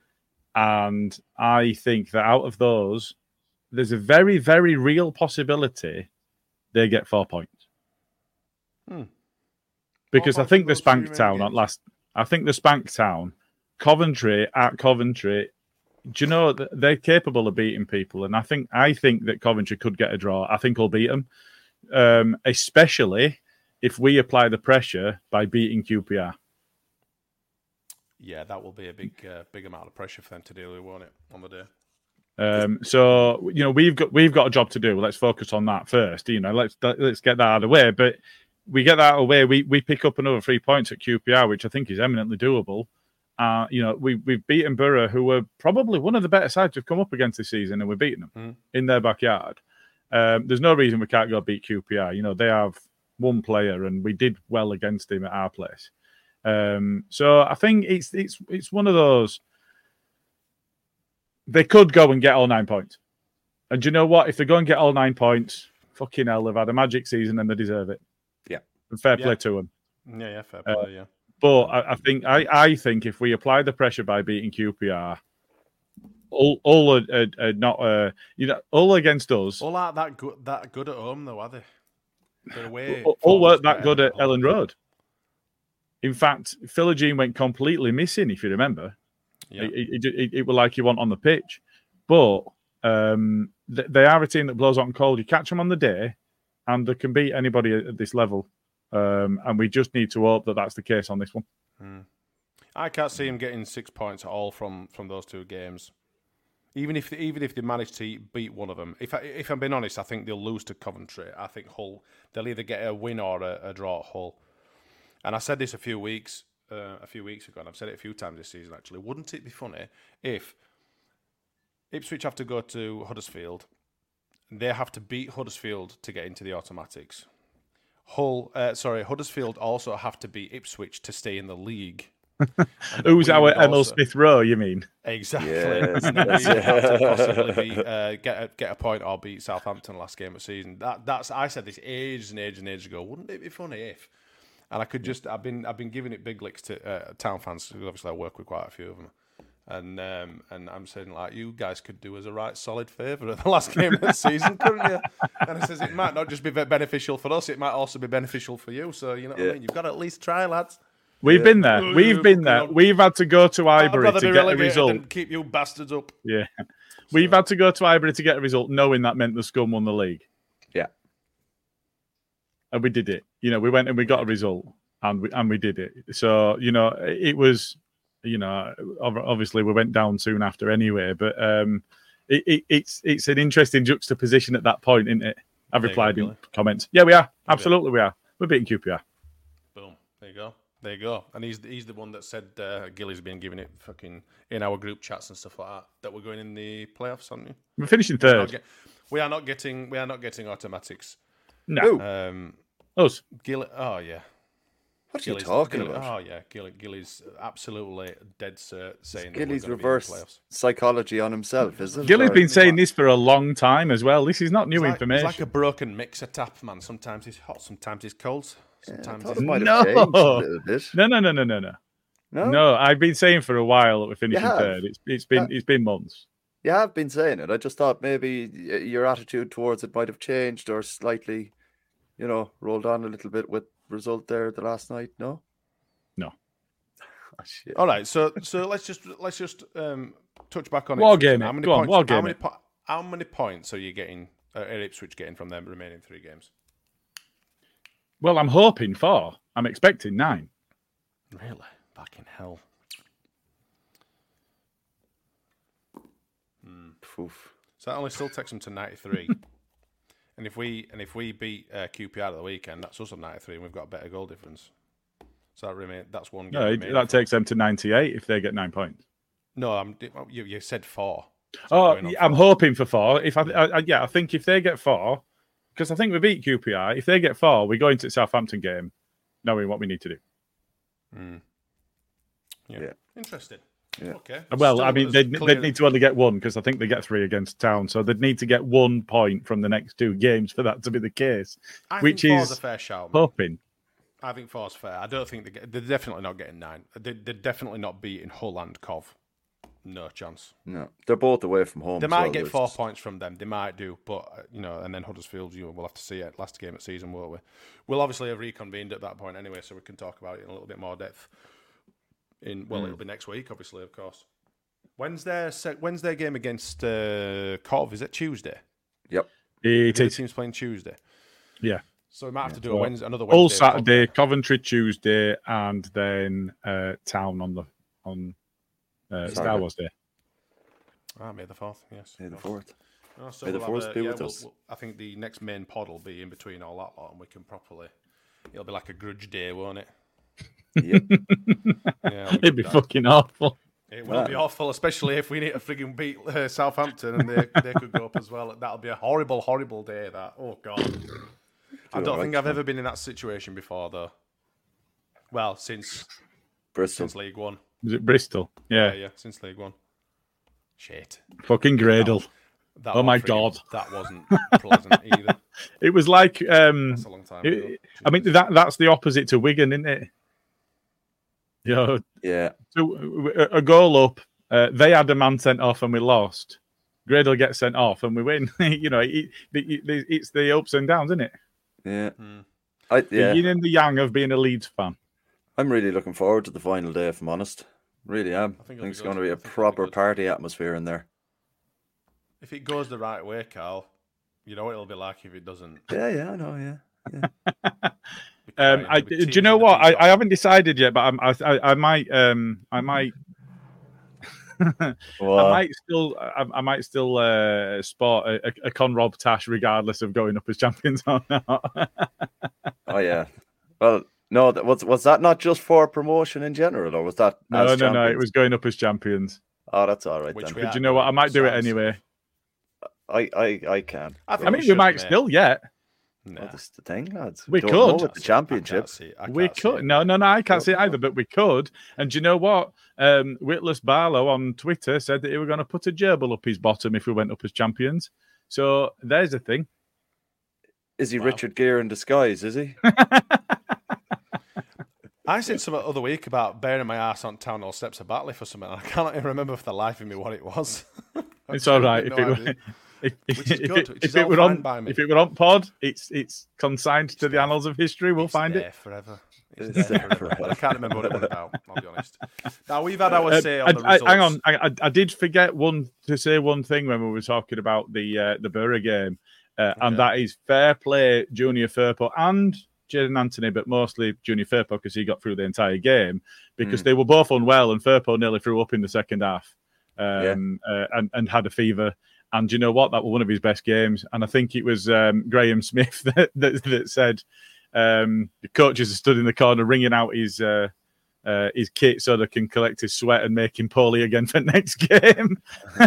And I think that out of those, there's a very, very real possibility they get four points. Hmm. Because I think the Spank Town at last, I think the Spank Town, Coventry at Coventry, do you know they're capable of beating people? And I think I think that Coventry could get a draw. I think we'll beat them, um, especially if we apply the pressure by beating Q P R. Yeah, that will be a big, uh, big amount of pressure for them to deal with, won't it, on the day? Um, so you know we've got we've got a job to do. Let's focus on that first. You know, let's let's get that out of the way. But we get that out of the way. We we pick up another three points at Q P R, which I think is eminently doable. Uh, you know, we we've beaten Borough, who were probably one of the better sides we've come up against this season, and we're beating them mm. in their backyard. Um, there's no reason we can't go beat Q P R. You know, they have one player, and we did well against him at our place. Um, so I think it's it's it's one of those. They could go and get all nine points, and do you know what? If they go and get all nine points, fucking hell, they've had a magic season and they deserve it. Yeah, and fair play yeah. to them. Yeah, yeah, fair play. Uh, yeah, but I, I think I, I think if we apply the pressure by beating Q P R, all all are, are, are not uh, you know all against us. All aren't that good that good at home though, are they? They're away. All, all weren't that good at Ellen Road. In fact, Philogene went completely missing, if you remember. Yeah. It, it, it, it was like he wasn't on the pitch. But um, they, they are a team that blows hot and cold. You catch them on the day, and they can beat anybody at this level. Um, and we just need to hope that that's the case on this one. Hmm. I can't see him getting six points at all from, from those two games. Even if even if they manage to beat one of them, if I, if I'm being honest, I think they'll lose to Coventry. I think Hull they'll either get a win or a, a draw at Hull. And I said this a few weeks, uh, a few weeks ago, and I've said it a few times this season. Actually, wouldn't it be funny if Ipswich have to go to Huddersfield, they have to beat Huddersfield to get into the automatics. Hull, uh, sorry, Huddersfield also have to beat Ipswich to stay in the league. Who's our Emil also... Smith Rowe, you mean? Exactly. Yes, and then we have to possibly beat, uh, get, a, get a point or beat Southampton last game of the season. That, that's I said this ages and ages and ages ago. Wouldn't it be funny if? And I could just, I've been I've been giving it big licks to uh, Town fans, because obviously I work with quite a few of them. And um, and I'm saying, like, you guys could do us a right solid favour at the last game of the season, couldn't you? And I says, it might not just be beneficial for us, it might also be beneficial for you. So, you know what yeah. I mean? You've got to at least try, lads. We've yeah. been there. We've been there. We've had to go to Highbury to get a result. Than keep you bastards up. Yeah. We've so. had to go to Highbury to get a result, knowing that meant the Scum won the league. Yeah. And we did it. You know, we went and we got a result, and we and we did it. So, you know, it was... You know, obviously we went down soon after anyway, but um, it, it, it's it's an interesting juxtaposition at that point, isn't it? I've there replied go, in comments. Yeah, we are. Absolutely, we are. We're beating Q P R. Boom. There you go. There you go. And he's he's the one that said uh, Gilly's been giving it fucking in our group chats and stuff like that. That we're going in the playoffs, aren't you? We're finishing third. Get, we are not getting. We are not getting automatics. No. Um, Us. Gilly. Oh yeah. What are Gilly's, you talking Gilly, about? Oh yeah, Gilly, Gilly's absolutely dead cert saying Gilly's that we're reverse psychology on himself, is it? Gilly's been saying this for a long time as well. This is not new it's like, information. It's like a broken mixer tap, man. Sometimes it's hot, sometimes it's cold. Sometimes yeah, it's it no. It no, no, no, no, no, no, no. No, I've been saying for a while that we're finishing third. It's it's been yeah. it's been months. You have been saying it. I just thought maybe your attitude towards it might have changed or slightly, you know, rolled on a little bit with result there the last night. No. No. Oh, shit. All right, so so let's just let's just um, touch back on war Ipswich. game. How many Go points? On, war game how many po- how many points are you getting? Uh, are Ipswich getting from them remaining three games? Well, I'm hoping four. I'm expecting nine. Really? Fucking hell. Hmm. Oof. So that only still takes them to ninety-three. and if we and if we beat uh, Q P R at the weekend, that's us on ninety-three, and we've got a better goal difference. So that remain that's one game. No, that takes them to ninety-eight if they get nine points. No, I'm. You, you said four. So oh, I'm, I'm hoping for four. If I, I, yeah, I think if they get four, because I think we beat Q P R. If they get four, we go into the Southampton game knowing what we need to do. Mm. Yeah. yeah, interesting. Yeah. Okay. Well, Still I mean, they'd, clear... they'd need to only get one because I think they get three against Town, so they'd need to get one point from the next two games for that to be the case. I which think is a fair shout. Hoping. I think four's fair. I don't think they get, they're definitely not getting nine. They, they're definitely not beating Hull and Cov. No chance. No, they're both away from home. They might well. get There's four just... points from them. They might do, but uh, you know, and then Huddersfield, you know, we'll have to see it last game of season, won't we? We'll obviously have reconvened at that point anyway, so we can talk about it in a little bit more depth. In well, mm. it'll be next week, obviously, of course. When's their when's their game against uh, Cov? Is it Tuesday? Yep, it the is. Team's playing Tuesday. Yeah. So we might have yeah. to do a Wednesday, another All Wednesday. Saturday, Coventry Tuesday, and then uh, Town on the on uh, Star Wars Day. Ah, May the fourth. Yes, May the fourth. Oh, so May the we'll fourth a, be yeah, with we'll, us. We'll, I think the next main pod will be in between all that lot, and we can properly. It'll be like a grudge day, won't it? Yep. yeah, it'd be that. fucking awful. It will be awful, especially if we need to frigging beat uh, Southampton and they they could go up as well. That'll be a horrible, horrible day. That oh god. I don't think I've ever been in that situation before, though. Well, since Bristol, since League One. Is it Bristol? Yeah, yeah, yeah since League One. Shit. Fucking Gradle. That, that oh my friggin', god. That wasn't pleasant either. It was like um. That's a long time it, ago. I mean that that's the opposite to Wigan, isn't it? You know, yeah. So a goal up, uh, they had a man sent off and we lost. Gradle gets sent off and we win. you know, it, it, it, it's the ups and downs, isn't it? Yeah. Mm. I, yeah. The yin and the yang of being a Leeds fan. I'm really looking forward to the final day, if I'm honest. Really am. I think, I think it's going to be a proper party atmosphere in there. If it goes the right way, Carl, you know what it'll be like if it doesn't. Yeah, yeah, I know, yeah. yeah. um, I, do you know what? I, I haven't decided yet, but I'm, I, I, I might, um, I might, I might still, I, I might still uh, sport a, a Conrob Tash, regardless of going up as champions or not. Oh yeah. Well, no, that was was that not just for promotion in general, or was that? No, as no, champions? no. It was going up as champions. Oh, that's all right. Which then. we But do you know what? I might do it anyway. I, I, I can. I, think I mean, we should, might mate. still yet. Nah. Well, this is the thing, lads. We Don't could. know with the I championship. can't see it. I We can't see could. it. No, no, no. I can't Don't see it know. either, but we could. And do you know what? Um, Witless Barlow on Twitter said that he were going to put a gerbil up his bottom if we went up as champions. So there's a thing. Is he Wow. Richard Gere in disguise? Is he? I said something the other week about burying my ass on Town Hall steps of Batley for something. I can't even remember for the life of me what it was. It's all right. No if it, were, idea. if, if, Which is if good, it, which if is it all were fine on, by me. if it were on pod, it's it's consigned to the annals of history. We'll It's find there it. forever. It's It's there there forever. But I forever. can't remember what it was about, I'll be honest. Now, we've had our Uh, say on I- the I- results. hang on, I, I, I did forget one to say one thing when we were talking about the uh, the Borough game, uh, and Okay. that is fair play, Junior Firpo and Jaden Anthony, but mostly Junior Firpo because he got through the entire game because Mm. they were both unwell, and Firpo nearly threw up in the second half, um, uh, and and had a fever. And you know what? That was one of his best games, and I think it was um, Graham Smith that that, that said um, the coaches are stood in the corner wringing out his. Uh, Uh, his kit so they can collect his sweat and make him poorly again for next game.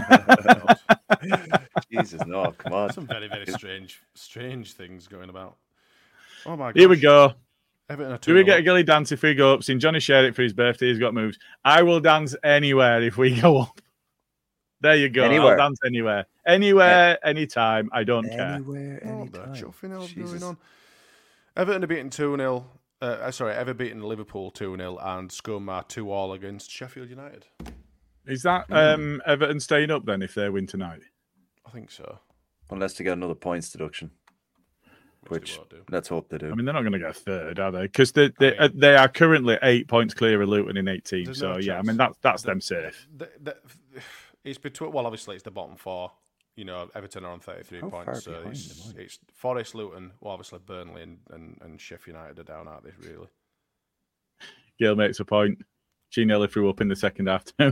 Jesus, no, come on. Some very, very strange, strange things going about. Oh my god! Here we go. Everton are Do we two get a nil gilly dance if we go up? Seen Johnny Sherrick for his birthday. He's got moves. I will dance anywhere if we go up. There you go. Anywhere. I'll dance anywhere. Anywhere, anytime. I don't care. Anywhere, Oh, anytime. the chuffing else Jesus. going on. Everton are beaten two nil. Uh, sorry, Everton beaten Liverpool two nil and Scum are two all against Sheffield United. Is that um, Everton staying up then if they win tonight? I think so. Unless they get another points deduction, Which which they won't do. let's hope they do. I mean, they're not going to get a third, are they? Because they they, I mean- uh, they are currently eight points clear of Luton in eighteen. There's So no yeah, I chance. mean that that's The- them safe. The, the, it's between. Well, obviously it's the bottom four. You know, Everton are on thirty-three How points, far so behind it's, am I? it's Forest, Luton. Well, obviously Burnley and, and, and Sheffield United are down, aren't they? Really? Gail makes a point. She nearly threw up in the second half too.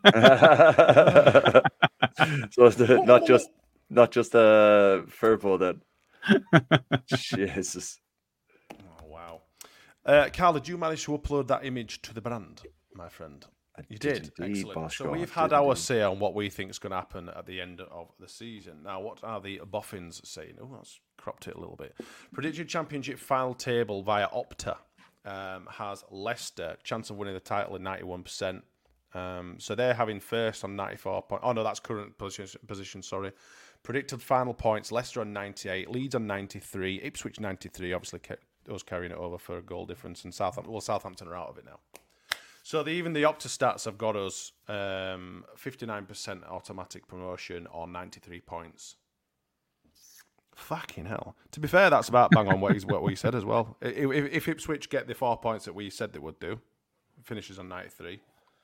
So it's the, not just not just uh, Firpo then. Jesus. Oh wow! Uh, Carl, did you manage to upload that image to the brand, my friend? I You did did. indeed, Excellent. So Boschko, we've I had did our indeed. say on what we think is going to happen at the end of the season. Now, what are the boffins saying? Oh, that's cropped it a little bit. Predicted Championship final table via Opta um, has Leicester chance of winning the title at ninety-one percent. Um, so they're having first on ninety-four points. Oh no, that's current position. Position, sorry. Predicted final points: Leicester on ninety-eight, Leeds on ninety-three, Ipswich ninety-three. Obviously, ca- us carrying it over for a goal difference, and Southampton. Well, Southampton are out of it now. So the, even the Opta stats have got us um, fifty-nine percent automatic promotion on ninety-three points. Fucking hell. To be fair, that's about bang on what, he's, what we said as well. If, if, if Ipswich get the four points that we said they would do, finishes on ninety-three.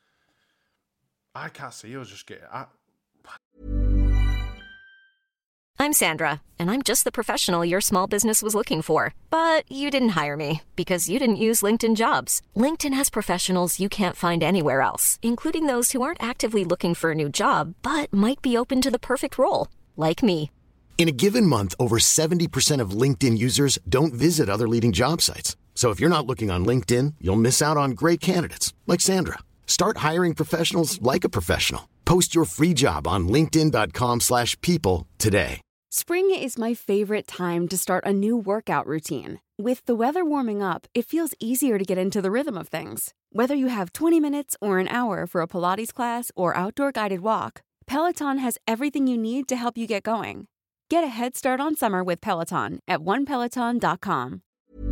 I can't see us just getting... I, I'm Sandra, and I'm just the professional your small business was looking for. But you didn't hire me because you didn't use LinkedIn Jobs. LinkedIn has professionals you can't find anywhere else, including those who aren't actively looking for a new job, but might be open to the perfect role, like me. In a given month, over seventy percent of LinkedIn users don't visit other leading job sites. So if you're not looking on LinkedIn, you'll miss out on great candidates like Sandra. Start hiring professionals like a professional. Post your free job on linkedin dot com slash people today. Spring is my favorite time to start a new workout routine. With the weather warming up, it feels easier to get into the rhythm of things. Whether you have twenty minutes or an hour for a Pilates class or outdoor guided walk, Peloton has everything you need to help you get going. Get a head start on summer with Peloton at one peloton dot com.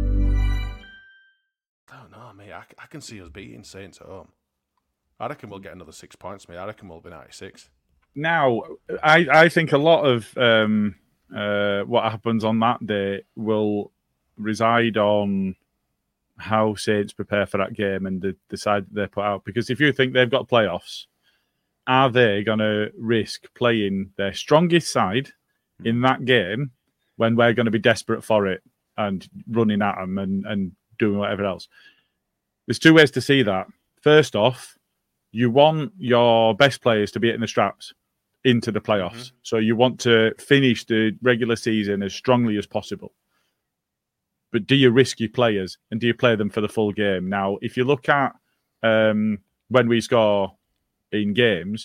I don't know, mate. I, I can see us beating Saints at home. I reckon we'll get another six points, mate. I reckon we'll be ninety-six. Now, I, I think a lot of um, uh, what happens on that day will reside on how Saints prepare for that game and the, the side that they put out. Because if you think they've got playoffs, are they going to risk playing their strongest side in that game when we're going to be desperate for it and running at them and, and doing whatever else? There's two ways to see that. First off, you want your best players to be hitting the straps into the playoffs. Mm-hmm. So you want to finish the regular season as strongly as possible. But do you risk your players and do you play them for the full game? Now, if you look at um, when we score in games,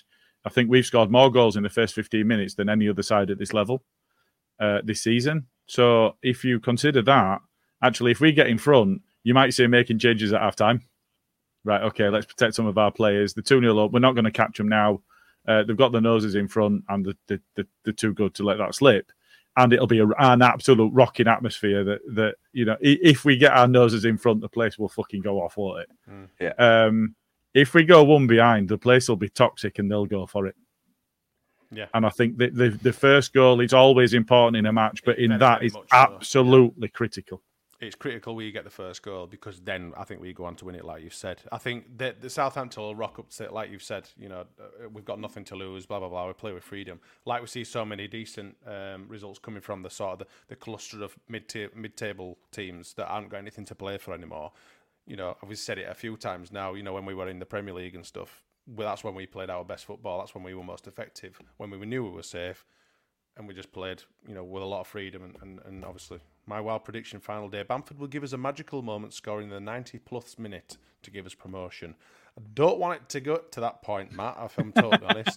I think we've scored more goals in the first fifteen minutes than any other side at this level uh, this season. So if you consider that, actually, if we get in front, you might see making changes at half time. Right, okay, let's protect some of our players. The two nil up, we're not going to catch them now. Uh, they've got the noses in front, and the, the, the, they're too good to let that slip. And it'll be a, an absolute rocking atmosphere that, that, you know, if we get our noses in front, the place will fucking go off, won't it? Mm. Yeah. Um, if we go one behind, the place will be toxic and they'll go for it. Yeah. And I think the, the, the first goal is always important in a match, but in Very, that very is much so, absolutely critical. It's critical where you get the first goal, because then I think we go on to win it, like you've said. I think that the Southampton will rock up to it, like you've said. You know, we've got nothing to lose. Blah blah blah. We play with freedom. Like we see so many decent um, results coming from the sort of the, the cluster of mid mid table teams that haven't got anything to play for anymore. You know, we've said it a few times now. You know, when we were in the Premier League and stuff, well, that's when we played our best football. That's when we were most effective. When we knew we were safe. And we just played, you know, with a lot of freedom. And, and, and obviously, my wild prediction, final day, Bamford will give us a magical moment, scoring the ninety-plus minute to give us promotion. I don't want it to go to that point, Matt, if I'm totally honest.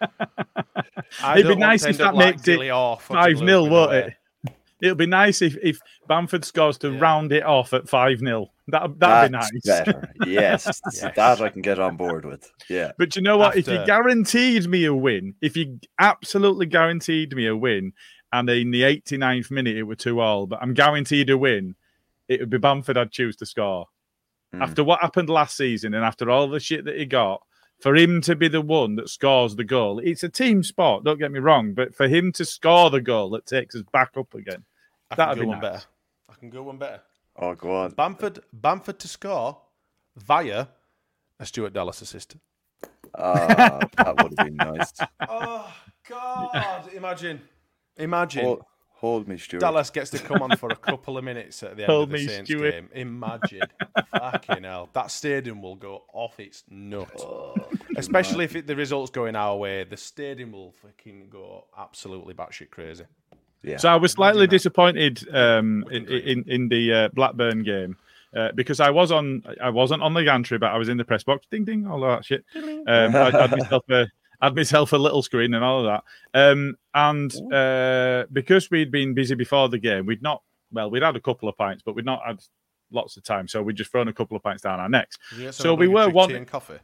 I It'd be nice if that like makes it five nil, won't it? It'll be nice if, if Bamford scores to yeah. round it off at five nil. That, that'd That's be nice. Better. Yes. yes. That I can get on board with. Yeah. But you know what? After... If you guaranteed me a win, if you absolutely guaranteed me a win, and in the eighty-ninth minute it were two all, but I'm guaranteed a win, it would be Bamford I'd choose to score. Mm. After what happened last season and after all the shit that he got, for him to be the one that scores the goal, it's a team sport, don't get me wrong, but for him to score the goal that takes us back up again, I that'd can be go one nice. better. I can go one better. Oh, go on. Bamford, Bamford to score via a Stuart Dallas assist. Uh, that would have been nice. Oh, God. Imagine. Imagine. Hold, hold me, Stuart. Dallas gets to come on for a couple of minutes at the end hold of the me, Saints Stuart. game. Imagine. Fucking hell. That stadium will go off its nut. Oh, especially if it, the result's going our way. The stadium will fucking go absolutely batshit crazy. Yeah. So I was slightly disappointed um, in, in in the uh, Blackburn game uh, because I was on I wasn't on the gantry, but I was in the press box. Ding ding, all that shit. Um, I had myself a had myself a little screen and all of that. Um, and uh, because we'd been busy before the game, we'd not well we'd had a couple of pints, but we'd not had lots of time, so we'd just thrown a couple of pints down our necks. So we were wanting and coffee.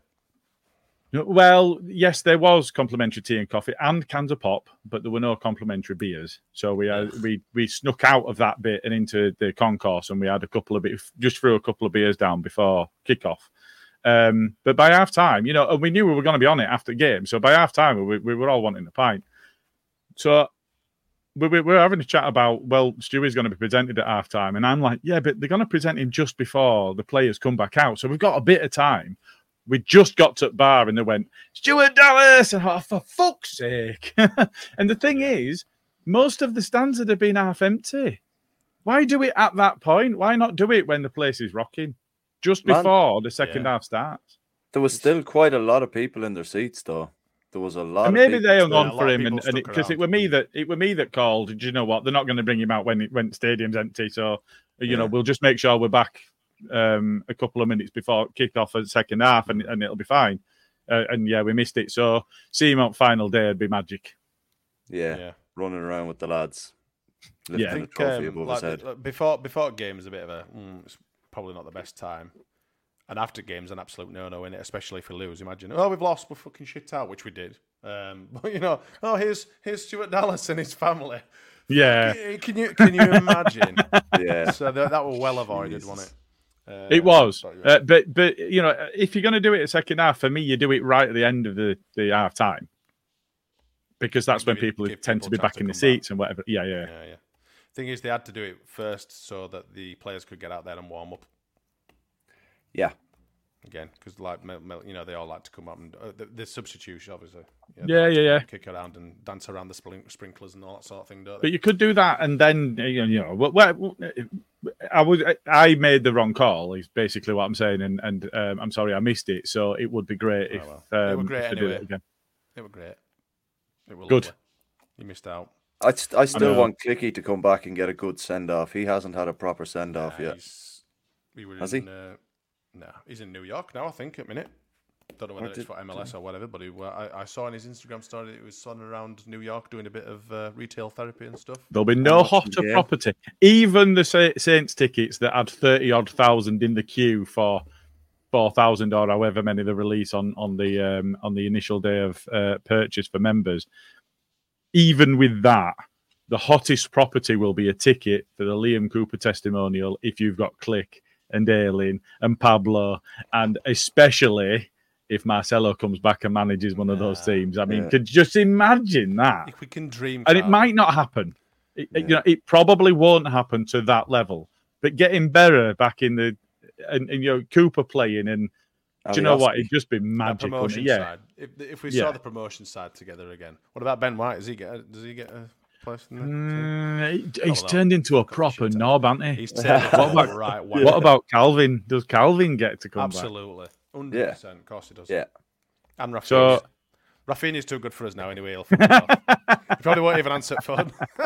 Well, yes, there was complimentary tea and coffee and cans of pop, but there were no complimentary beers. So we uh, we we snuck out of that bit and into the concourse, and we had a couple of bit, just threw a couple of beers down before kickoff. Um, but by half time, you know, and we knew we were going to be on it after the game. So by half time, we, we were all wanting a pint. So we, we were having a chat about, well, Stewie's going to be presented at half time, and I'm like, yeah, but they're going to present him just before the players come back out, so we've got a bit of time. We just got to the bar and they went, Stuart Dallas! And I thought, for fuck's sake. And the thing is, most of the stands would have been half empty. Why do it at that point? Why not do it when the place is rocking? Just before Man, the second yeah. half starts. There was still quite a lot of people in their seats, though. There was a lot and of maybe people they hung on yeah, for him, and because it, it were me that it were me that called. Do you know what? They're not going to bring him out when it, when the stadium's empty. So you yeah. know, we'll just make sure we're back um, a couple of minutes before kick off of the second half, and, and it'll be fine. Uh, and yeah, we missed it. So see him on final day would be magic. Yeah, yeah. Running around with the lads, lifting yeah. the trophy um, above like, his head. Before before game is a bit of a mm, it's probably not the best time. And after games, an absolute no-no in it, especially if we lose. Imagine, oh, we've lost, we're fucking shit out, which we did. Um, but you know, oh, here's here's Stuart Dallas and his family. Yeah, can you can you imagine? Yeah. So that, that was well avoided, Jesus. wasn't it? Uh, it was, uh, but but you know, if you're going to do it a second half, for me, you do it right at the end of the, the half time, because that's when people tend people to be back to in the seats back. and whatever. Yeah, yeah, yeah, yeah. Thing is, they had to do it first so that the players could get out there and warm up. Yeah. Again, because like you know, they all like to come up and uh, the, the substitution, obviously. You know, yeah, yeah, yeah. Kick around and dance around the splink- sprinklers and all that sort of thing, don't they? But you could do that, and then you know, well, well, I would. I made the wrong call. Is basically what I'm saying, and and um, I'm sorry I missed it. So it would be great if oh, well. um, it were great if they anyway. did it again. It were great. It were good. Lovely. You missed out. I, st- I still I want Clicky to come back and get a good send off. He hasn't had a proper send off nah, yet. We were Has in, he? Uh, no, he's in New York now. I think at minute. Don't know whether Or it's did- for M L S or whatever, but he, well, I, I saw on his Instagram story that he was on around New York doing a bit of uh, retail therapy and stuff. There'll be no hotter property. Even the Sa- Saints tickets that had thirty odd thousand in the queue for four thousand or however many they release on on the um, on the initial day of uh, purchase for members. Even with that, the hottest property will be a ticket for the Liam Cooper testimonial if you've got Click and Aileen and Pablo, and especially if Marcelo comes back and manages one of those teams. I mean, yeah. could you just imagine that? If we can dream, And it Carl. might not happen. It, it- you know, it probably won't happen to that level. But getting Berra back in the and, and you know Cooper playing and do you know what? It'd just be That magic. wouldn't promotion it? Yeah. side. If if we Yeah. saw the promotion side together again, what about Ben White? Does he get? A, does he get a place in there? Mm, he- I he's don't know. turned into a proper knob, hasn't he? He's turned into what a about, right what wanker. about Calvin? Does Calvin get to come Absolutely, hundred percent. Of course he does. Yeah. And Rafinha. So- Rafinha's too good for us now. Anyway, he'll fuck off. He probably won't even answer the phone.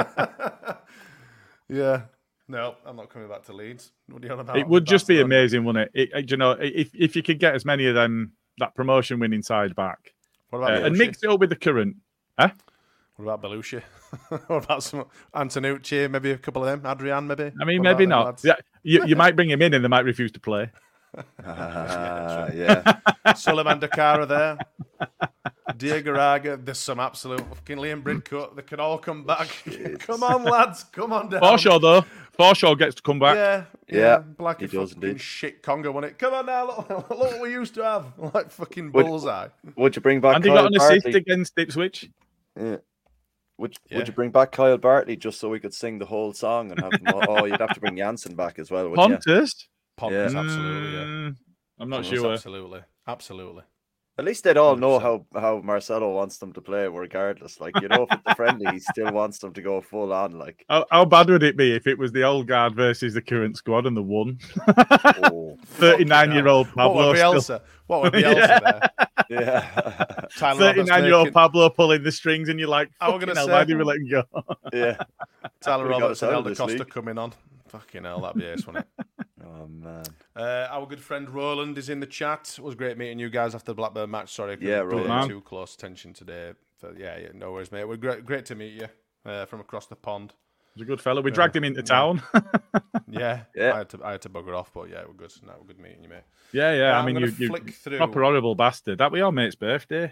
Yeah. No, I'm not coming back to Leeds. What are you on about? back? It would just be Barcelona? amazing, wouldn't it? It- it- you know, if if you could get as many of them that promotion winning side back, What about uh, and Belushi? mix it up with the current, huh? What about Belushi? What about some Antonucci? Maybe a couple of them. Adrian, maybe. I mean, What maybe about them not. lads? Yeah, you, you might bring him in and they might refuse to play. Ah, yeah. Suleiman Dakara there. Diego Raga. There's some absolute fucking Liam Bridcut. They can all come back. Come on, lads. Come on down. Forshaw, though. Forshaw gets to come back. Yeah, yeah. Yeah, Black he and does fucking indeed. shit Congo won it. Come on now. Look, look what we used to have. Like fucking Would- bullseye. Would you bring back And he Kyle got an assist Bartley? against Ipswich. Yeah. Would Yeah. Would you bring back Kyle Bartley just so we could sing the whole song and have them all, oh, you'd have to bring Janssen back as well, wouldn't you? Pontus? Pontus, Yeah. absolutely, yeah. Mm, I'm not Pontus, sure. Absolutely. Absolutely. At least they'd all know how, how Marcelo wants them to play, regardless. Like, you know, if it's a friendly, he still wants them to go full on. Like, How, how bad would it be if it was the old guard versus the current squad and the one? oh, thirty-nine-year-old What Pablo. would still- Bielsa? What would Bielsa there? yeah, Tyler Roberts thirty-nine-year-old making- Pablo pulling the strings, and you're like, I was fucking gonna hell, say- why did we let him go? yeah. Tyler Would've got Roberts us and out of Elder this Costa league. coming on. Fucking hell, that'd be ace, wouldn't it? Oh man. Uh, our good friend Roland is in the chat. It was great meeting you guys after the Blackburn match. Sorry, I couldn't Yeah, pay Roland. Man. too close attention today. But yeah, yeah, no worries, mate. We're great, great to meet you uh, from across the pond. He's a good fella. We dragged him into town. Yeah, Yeah. I had to, I had to bugger off, but yeah, we're good. No, we're good meeting you, mate. yeah, yeah. Now I I'm mean, gonna you, you flick through- proper horrible bastard. That was your mate's birthday.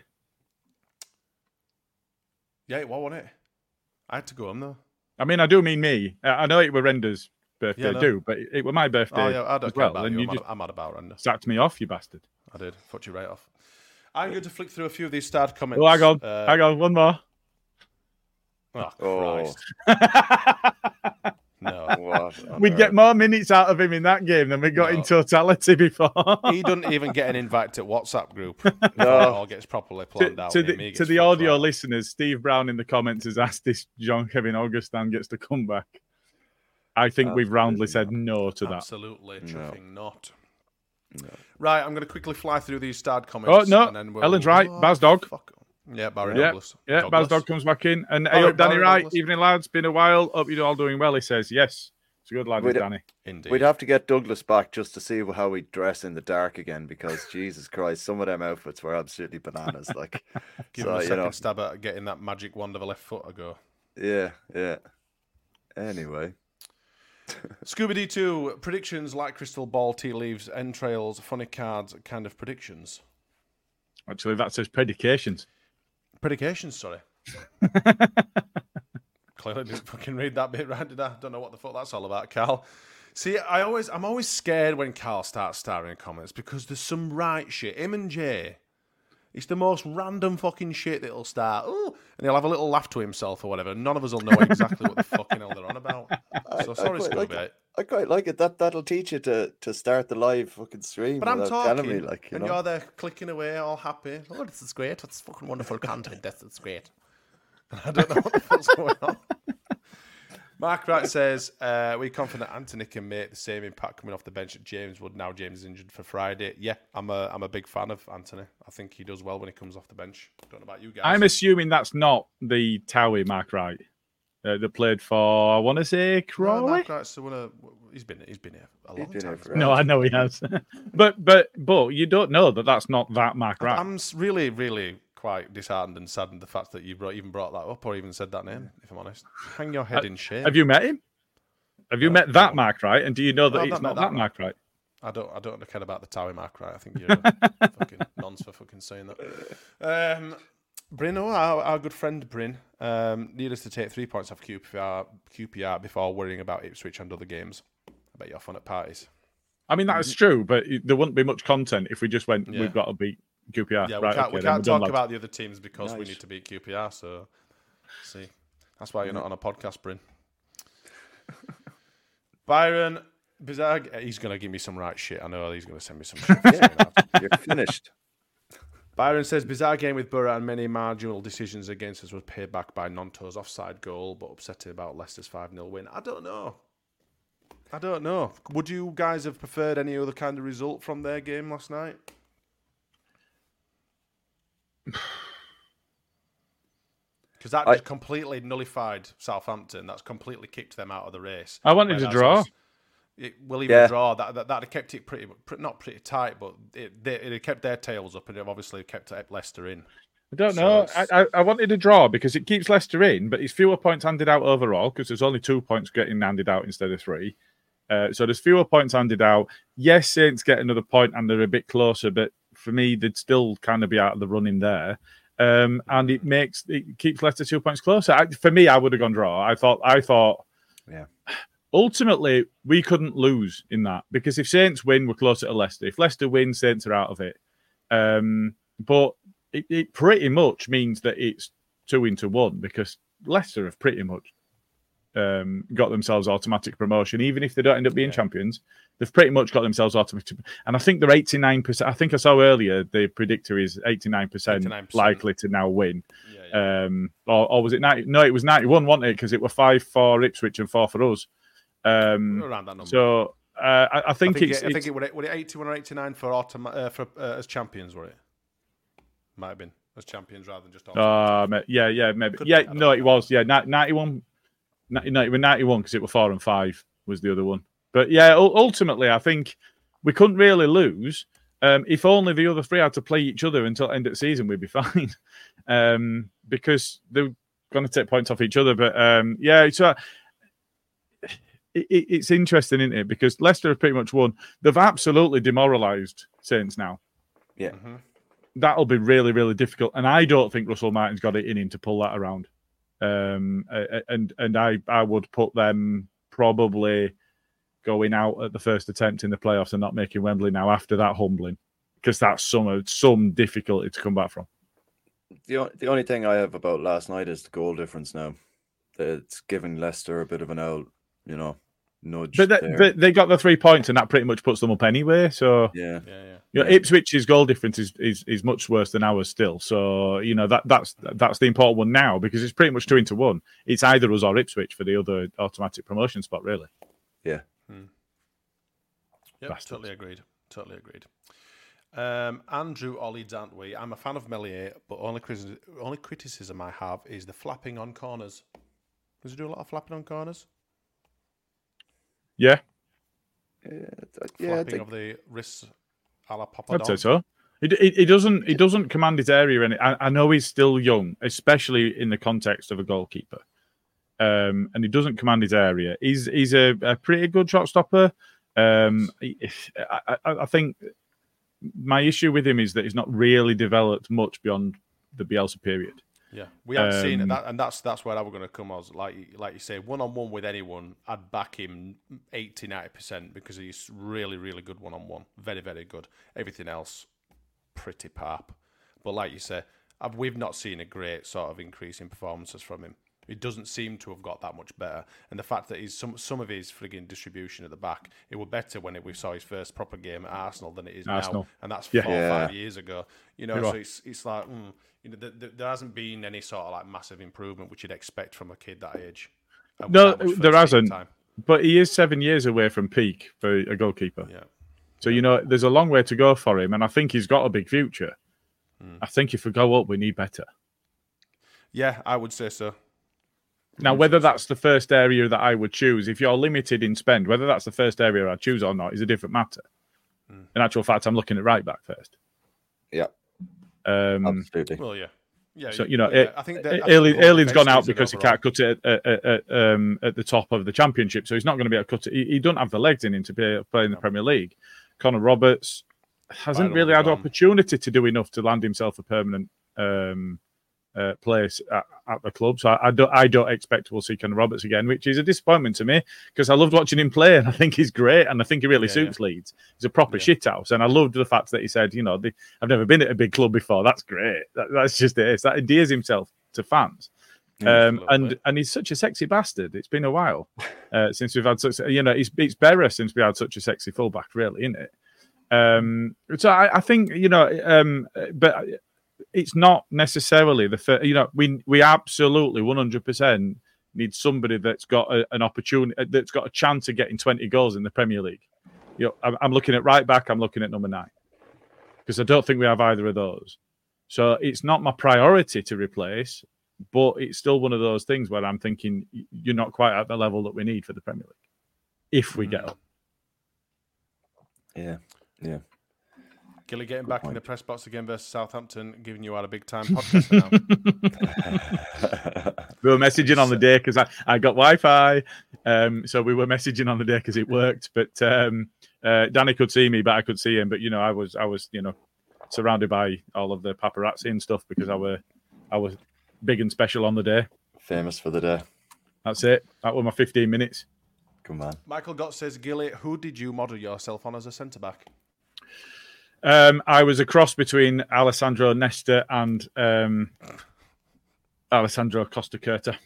Yeah, it was, wasn't it? I had to go home though. I mean, I do mean me. I I know it was Render's birthday, Yeah, no. too, but it, it was my birthday Oh yeah, I don't as care well. about and you. you I'm, just mad, I'm mad about Randa. sacked me off, you bastard. I did. Fucked you right off. I'm going to flick through a few of these starred comments. Oh, hang on. Uh, hang on. One more. Oh, Oh. Christ. No. What on We'd get earth? more minutes out of him in that game than we got No. in totality before. He doesn't even get an invite to WhatsApp group. Before No. it all gets properly planned to, out. to Him, the, he to gets the fucked audio right. listeners, Steve Brown in the comments has asked if John Kevin Augustin gets to come back. I think we've roundly said no to that. Absolutely, No. truffing not. No. Right, I'm going to quickly fly through these starred comments. Oh, no. and then we'll, Ellen's right. Oh, Baz Dog. fuck. Yeah, Barry Yeah, Douglas. yeah. Douglas. Baz Dog comes back in. And hey Barry- up, Danny Barry Wright. Douglas. Evening, lads. Been a while. Hope you're all doing well, he says. Yes. It's a good lad, We'd- Danny. Indeed. We'd have to get Douglas back just to see how we dress in the dark again, because Jesus Christ, some of them outfits were absolutely bananas. Like, Give so, him a you second know, stab at getting that magic wand of a left foot ago. yeah, yeah. Anyway, Scooby Doo two predictions like crystal ball, tea leaves, entrails, funny cards, kind of predictions. Actually, that says predications. Predications, sorry. Clearly didn't fucking read that bit right, did I? Don't know what the fuck that's all about, Carl. See, I always, I'm always scared when Carl starts starring in comments because there's some right shit. Him and Jay, it's the most random fucking shit that'll start. Oh, and he'll have a little laugh to himself or whatever. None of us will know exactly what the fucking hell they're on about. So I sorry, quite like Scooby. it. I quite like it. That that'll teach you to to start the live fucking stream. But I'm without talking, telling me, like, you and know. you're there clicking away, all happy. Oh, this is great. That's fucking wonderful content. This is great. And I don't know what the fuck's going on. Mark Wright says, uh, we're confident Anthony can make the same impact coming off the bench that James would. Now James is injured for Friday. Yeah, I'm a I'm a big fan of Anthony. I think he does well when he comes off the bench. Don't know about you guys. I'm assuming that's not the Towie Mark Wright. uh, that played for, I want to say, Crawley. No, Mark Wright's the one of, he's been he's been here a long been time. here No, I know he has, but but but you don't know that that's not that Mark Wright. I'm s- really really quite disheartened and saddened the fact that you brought, even brought that up or even said that name. If I'm honest, hang your head in shame. Have you met him? Have you No, met that no. Mark Wright? And do you know that No, I've it's not not met that that Mark Wright? I don't I don't care about the Towie Mark Wright. I think you're a fucking nonce for fucking saying that. Um, Bryn, oh, our, our good friend Bryn, um, need us to take three points off Q P R, Q P R before worrying about Ipswich and other games. I bet you're fun at parties. I mean, that's true, but there wouldn't be much content if we just went, Yeah. we've got to beat Q P R. Yeah, right, we can't, okay, we then can't we're done, talk lads. about the other teams because we Nice. need to beat Q P R. So, see, that's why you're not on a podcast, Bryn. Byron Bizarre, he's going to give me some right shit. I know he's going to send me some shit. for saying that. You're finished. Byron says, bizarre game with Borough and many marginal decisions against us was paid back by Nonto's offside goal, but upsetting about Leicester's five nil win. I don't know. I don't know. Would you guys have preferred any other kind of result from their game last night? Because that I- just completely nullified Southampton. That's completely kicked them out of the race. I wanted to Whereas draw. us- It will even Yeah. draw that that that kept it pretty, pretty not pretty tight, but it they, it kept their tails up and it obviously kept Leicester in. I don't So know. it's- I, I, I wanted to draw because it keeps Leicester in, but it's fewer points handed out overall because there's only two points getting handed out instead of three. Uh, so there's fewer points handed out. Yes, Saints get another point and they're a bit closer, but for me, they'd still kind of be out of the running there. Um, and it makes it keeps Leicester two points closer. I, for me, I would have gone draw. I thought. I thought. Yeah. Ultimately, we couldn't lose in that because if Saints win, we're closer to Leicester. If Leicester win, Saints are out of it. Um, but it, it pretty much means that it's two into one because Leicester have pretty much um, got themselves automatic promotion. Even if they don't end up being Yeah. champions, they've pretty much got themselves automatic. And I think they're eighty-nine percent. I think I saw earlier the predictor is eighty-nine percent eighty-nine percent. likely to now win. Yeah, yeah. Um, or, or was it ninety? No, it was ninety-one, wasn't it? Because it were five for Ipswich and four for us. Um, Around that number. so uh, I, I think I think it's. it, I think it's it would it, would it eighty-one or eighty-nine for autom- uh, for uh, as champions, were it? Might have been as champions rather than just autom- uh, ma- yeah, yeah, maybe. Could yeah, be, I don't no, know. it was. Yeah, ni- ninety-one. ninety, no, it was ninety-one because it were four and five was the other one. But yeah, u- ultimately, I think we couldn't really lose. Um, if only the other three had to play each other until the end of the season, we'd be fine. um, because they're going to take points off each other. But um, yeah, so. It, it, it's interesting, isn't it? Because Leicester have pretty much won. They've absolutely demoralised Saints now. Yeah. Mhm. That'll be really, really difficult. And I don't think Russell Martin's got it in him to pull that around. Um, uh, and and I, I would put them probably going out at the first attempt in the playoffs and not making Wembley now after that humbling, because that's some some difficulty to come back from. The, o- the only thing I have about last night is the goal difference now. It's giving Leicester a bit of an out, you know, nudge. But, that, there. but they got the three points, and that pretty much puts them up anyway. So yeah. Yeah, yeah. you know, Ipswich's goal difference is, is is much worse than ours still. So you know that that's that's the important one now because it's pretty much two into one. It's either us or Ipswich for the other automatic promotion spot, really. Yeah. Hmm. Yep, Bastards. totally agreed. Totally agreed. Um, Andrew Ollie Dantwe. I'm a fan of Melier, but only criticism, only criticism I have is the flapping on corners. Does he do a lot of flapping on corners? Yeah, Yeah, th- yeah, I Flapping think, of the wrists a la I'd say Papadon. so. He, he, he doesn't he doesn't command his area, and I, I know he's still young, especially in the context of a goalkeeper. Um, and he doesn't command his area. He's he's a, a pretty good shot stopper. Um, he- I, I, I think my issue with him is that he's not really developed much beyond the Bielsa period. Yeah, we haven't seen it, Um, that, and that's that's where I was going to come. As like like you say, one on one with anyone, I'd back him eighty, ninety percent because he's really, really good one on one. Very, very good. Everything else, pretty pap. But like you say, I've, we've not seen a great sort of increase in performances from him. It doesn't seem to have got that much better. And the fact that he's some some of his frigging distribution at the back, it was better when it, we saw his first proper game at Arsenal than it is Arsenal. now. And that's Yeah. four or Yeah. five years ago. You know, You're so right. it's it's like, mm, you know, th- th- there hasn't been any sort of like massive improvement which you'd expect from a kid that age. and with No, that much there first team hasn't. time. But he is seven years away from peak for a goalkeeper. Yeah. So, you know, there's a long way to go for him, and I think he's got a big future. Mm. I think if we go up, we need better. Yeah, I would say so. Now, whether that's the first area that I would choose, if you're limited in spend, whether that's the first area I choose or not is a different matter. Mm. In actual fact, I'm looking at right back first. Yeah. Um, Absolutely. Well, yeah. Yeah, so you know, yeah, it, I think that, Ayling's gone out because he can't cut it at, at, at, um, at the top of the championship, so he's not going to be able to cut it. He, he doesn't have the legs in him to be play in the Premier League. Connor Roberts hasn't really had opportunity to do enough to land himself a permanent um, uh, place at, at the club. So I, I don't, I don't expect we'll see Connor Roberts again, which is a disappointment to me because I loved watching him play, and I think he's great, and I think he really yeah, suits yeah. Leeds. He's a proper yeah. shithouse, and I loved the fact that he said, you know, the, I've never been at a big club before. That's great. That, that's just it. That endears himself to fans. Um, and and he's such a sexy bastard. It's been a while uh, since we've had such. You know, it's it's better since we had such a sexy fullback, really, isn't it? Um, so I, I think you know, um, but. It's not necessarily the first, you know, we we absolutely one hundred percent need somebody that's got a, an opportunity, that's got a chance of getting twenty goals in the Premier League. You know, I'm, I'm looking at right back, I'm looking at number nine, because I don't think we have either of those. So it's not my priority to replace, but it's still one of those things where I'm thinking you're not quite at the level that we need for the Premier League, if we get up. Yeah, yeah. Gilly getting Good back point. in the press box again versus Southampton, giving you out a big time podcast now. We were messaging on the day because I, I got Wi-Fi, um, so we were messaging on the day because it worked. But um, uh, Danny could see me, but I could see him. But you know, I was I was you know surrounded by all of the paparazzi and stuff because I were I was big and special on the day. Famous for the day. That's it. That was my fifteen minutes. Come on. Michael Gott says, Gilly, who did you model yourself on as a centre back? Um, I was a cross between Alessandro Nesta and um, Alessandro Costa Curta.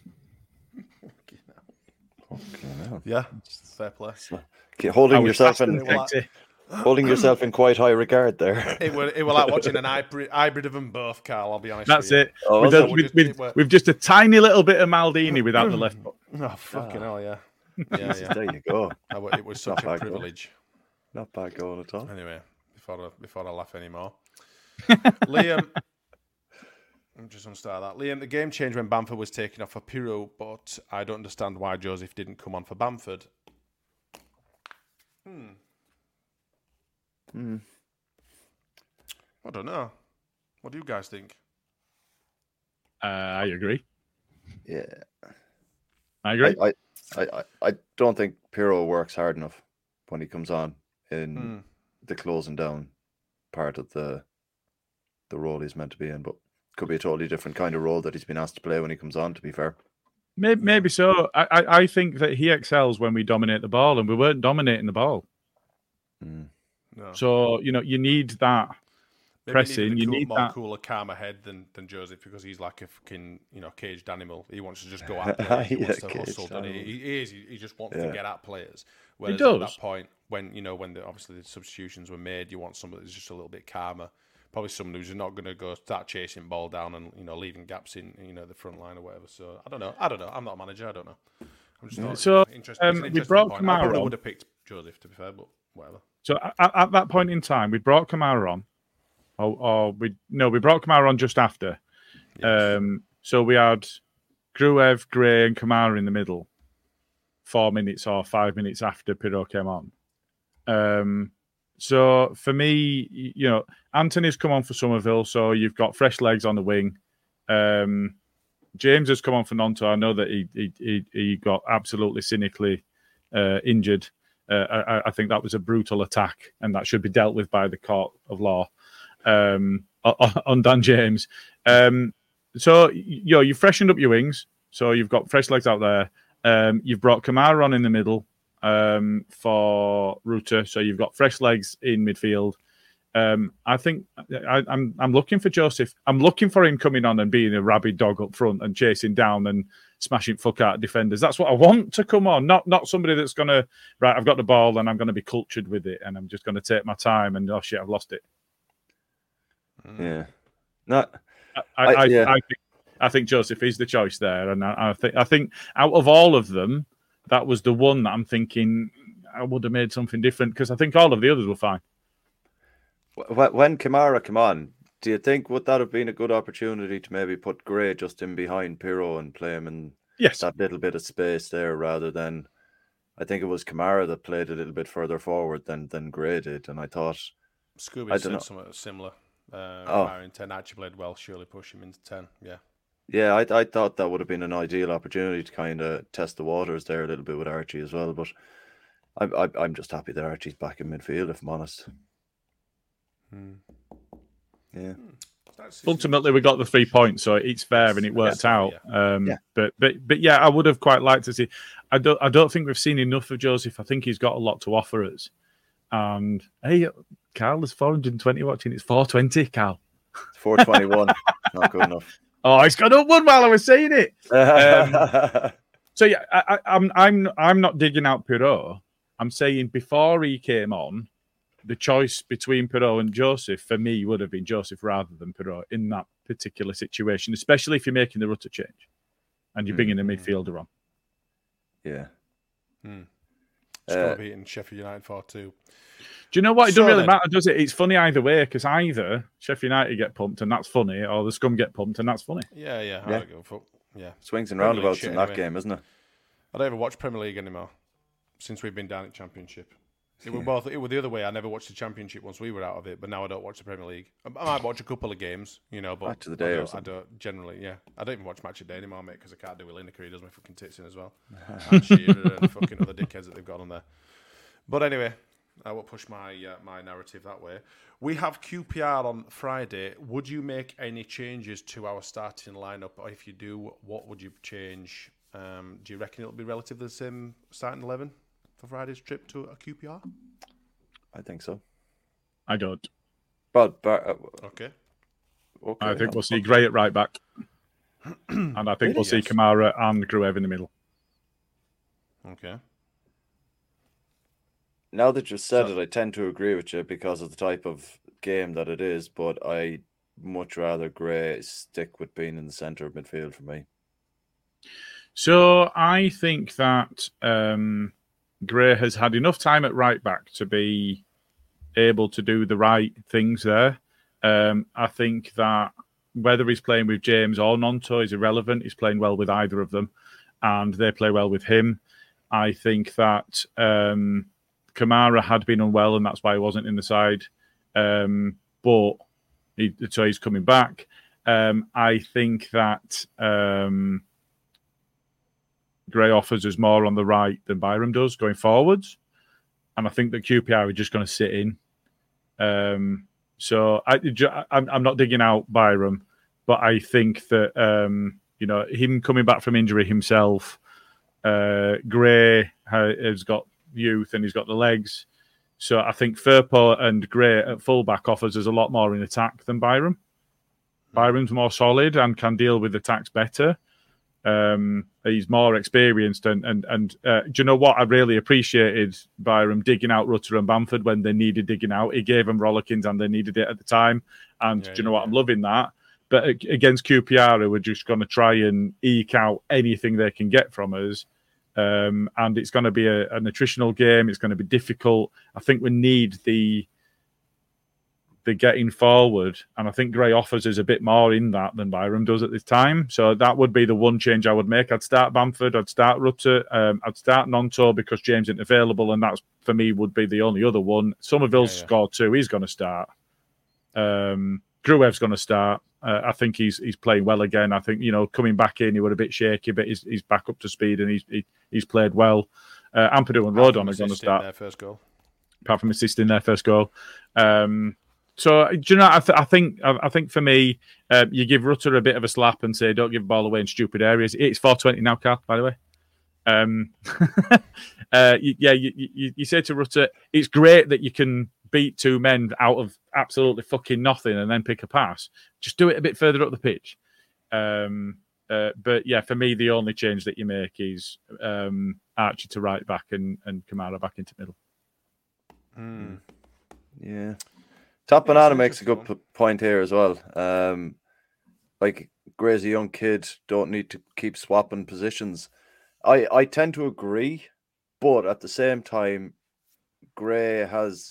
Yeah, fair play. Holding yourself in holding yourself in quite high regard there. It was it was like watching an hybrid, hybrid of them both, Carl. I'll be honest. That's with you. it. Oh, with, a, with, with, with, with just a tiny little bit of Maldini without the left foot. Oh fucking oh. hell, yeah. Yeah, yeah. There you go. It was such Not a privilege. Goal. Not bad goal at all. Anyway. Before I, before I laugh anymore. Liam, I'm just going to start that. Liam, the game changed when Bamford was taken off for Pirro, but I don't understand why Joseph didn't come on for Bamford. Hmm. Hmm. I don't know. What do you guys think? Uh, I agree. Yeah. I agree. I, I, I, I don't think Pirro works hard enough when he comes on in... Hmm. the closing down part of the the role he's meant to be in, but could be a totally different kind of role that he's been asked to play when he comes on, to be fair. Maybe, maybe so. I, I think that he excels when we dominate the ball, and we weren't dominating the ball. Mm. No. So, you know, you need that Maybe pressing. You cool, need that... more cooler, calmer head than, than Joseph because he's like a fucking, you know, caged animal. He wants to just go out there. He yeah, wants to hustle. He? he is. He, he just wants yeah. to get at players. Whereas he does. At that point, when you know when the, obviously the substitutions were made, you want somebody that's just a little bit calmer. Probably someone who's not going to go start chasing ball down and you know leaving gaps in you know the front line or whatever. So I don't know. I don't know. I'm not a manager. I don't know. I'm just not so interested. um, we brought Kamara I probably on. would have picked Joseph to be fair, but whatever. So at, at that point in time, we brought Kamara on, or, or we no, we brought Kamara on just after. Yes. Um, so we had Gruev, Gray, and Kamara in the middle. Four minutes or five minutes after Pirro came on. Um, so for me, you know, Anthony's come on for Somerville, so you've got fresh legs on the wing. Um, James has come on for Nonto. I know that he he he got absolutely cynically uh, injured. Uh, I, I think that was a brutal attack, and that should be dealt with by the court of law um, on Dan James. Um, so you know, you've freshened up your wings, so you've got fresh legs out there. Um, you've brought Kamara on in the middle um, for Ruta, so you've got fresh legs in midfield. Um, I think I, I'm I'm looking for Joseph. I'm looking for him coming on and being a rabid dog up front and chasing down and smashing fuck out defenders. That's what I want to come on. Not not somebody that's gonna right. I've got the ball and I'm gonna be cultured with it and I'm just gonna take my time and oh shit, I've lost it. Yeah, not. I I, I, yeah. I think. I think Joseph is the choice there, and I, I think I think out of all of them, that was the one that I'm thinking I would have made something different because I think all of the others were fine. When Kamara came on, do you think would that have been a good opportunity to maybe put Gray just in behind Pirro and play him in yes. that little bit of space there rather than. I think it was Kamara that played a little bit further forward than than Gray did, and I thought Scooby I said know. something similar. Uh, Oh. Kamara in ten actually played well. Surely push him into ten. Yeah. Yeah, I I thought that would have been an ideal opportunity to kind of test the waters there a little bit with Archie as well. But I, I I'm just happy that Archie's back in midfield, if I'm honest. Hmm. Yeah. Ultimately, we got the three points, so it's fair and it worked out. Um, Yeah. But but but yeah, I would have quite liked to see. I don't I don't think we've seen enough of Joseph. I think he's got a lot to offer us. And hey, Carl, there's four hundred twenty watching. It's four twenty, Carl. four twenty-one, not good enough. Oh, it's gone up one while I was saying it. Um, so yeah, I, I, I'm I'm I'm not digging out Pirot. I'm saying before he came on, the choice between Pirot and Joseph for me would have been Joseph rather than Pirot in that particular situation, especially if you're making the Rutter change and you're bringing a midfielder on. Yeah. Hmm. Still beating Sheffield United four two. Do you know what? It So doesn't really then- matter, does it? It's funny either way because either Sheffield United get pumped and that's funny, or the Scum get pumped and that's funny. Yeah, yeah. I Yeah. don't give a fuck. Yeah. Swings and Premier League roundabouts shit in that anyway. game, isn't it? I don't ever watch Premier League anymore since we've been down at Championship. It was both. It was the other way. I never watched the Championship once we were out of it, but now I don't watch the Premier League. I I might watch a couple of games, you know, but Match of the day I or don't, I something. don't generally. Yeah, I don't even watch Match of the Day anymore, mate, because I can't do with Lineker. He does my fucking tits in as well. And Shearer and fucking other dickheads that they've got on there. But anyway, I will push my uh, my narrative that way. We have Q P R on Friday. Would you make any changes to our starting lineup? Or if you do, what would you change? Um, do you reckon it'll be relatively the same starting eleven for Friday's trip to a Q P R? I think so. I don't. But, but uh, Okay. okay, I think yeah. we'll see Gray at right back. And I think we'll see Yes. Kamara and Gruev in the middle. Okay. Now that you've said So- it, I tend to agree with you because of the type of game that it is, but I much rather Gray stick with being in the centre of midfield for me. So I think that um, Gray has had enough time at right back to be able to do the right things there. Um, I think that whether he's playing with James or Nonto is irrelevant. He's playing well with either of them, and they play well with him. I think that um, Kamara had been unwell, and that's why he wasn't in the side. Um, but he, so he's coming back. Um, I think that um, Gray offers us more on the right than Byram does going forwards, and I think that Q P R are just going to sit in. Um, so I, I'm, I'm not digging out Byram, but I think that um, you know him coming back from injury himself, uh, Gray ha- has got youth and he's got the legs. So I think Firpo and Gray at fullback offers us a lot more in attack than Byram. Byram's more solid and can deal with attacks better. Um, he's more experienced and and and uh, do you know what? I really appreciated Byram digging out Rutter and Bamford when they needed digging out. He gave them rollickins and they needed it at the time. And Yeah, do you know yeah, what? I'm loving that. But ag- against Q P R, we're just going to try and eke out anything they can get from us. Um, and it's going to be a, an attritional game. It's going to be difficult. I think we need the the getting forward, and I think Gray offers us a bit more in that than Byram does at this time. So that would be the one change I would make. I'd start Bamford, I'd start Rutter, um, I'd start Nonto because James isn't available, and that's for me would be the only other one. Somerville's Yeah, yeah. scored two; he's going to start. Um, Gruev's going to start. Uh, I think he's he's playing well again. I think you know coming back in, he was a bit shaky, but he's he's back up to speed and he's he, he's played well. Uh, Ampadu and Rodon are going to Assisting start. their first goal. Apart from assisting their first goal. Um, so, do you know, I, th- I think I, I think for me, uh, you give Rutter a bit of a slap and say, don't give the ball away in stupid areas. It's four twenty now, Carl, by the way. Um, uh, you, yeah, you, you, you say to Rutter, it's great that you can beat two men out of absolutely fucking nothing and then pick a pass. Just do it a bit further up the pitch. Um, uh, but yeah, for me, the only change that you make is um, Archie to right back and, and Kamara back into middle. Mm. Yeah. Top Yeah, Banana it's makes a good interesting p- point here as well. Um, like Gray's a young kid, don't need to keep swapping positions. I, I tend to agree, but at the same time, Gray has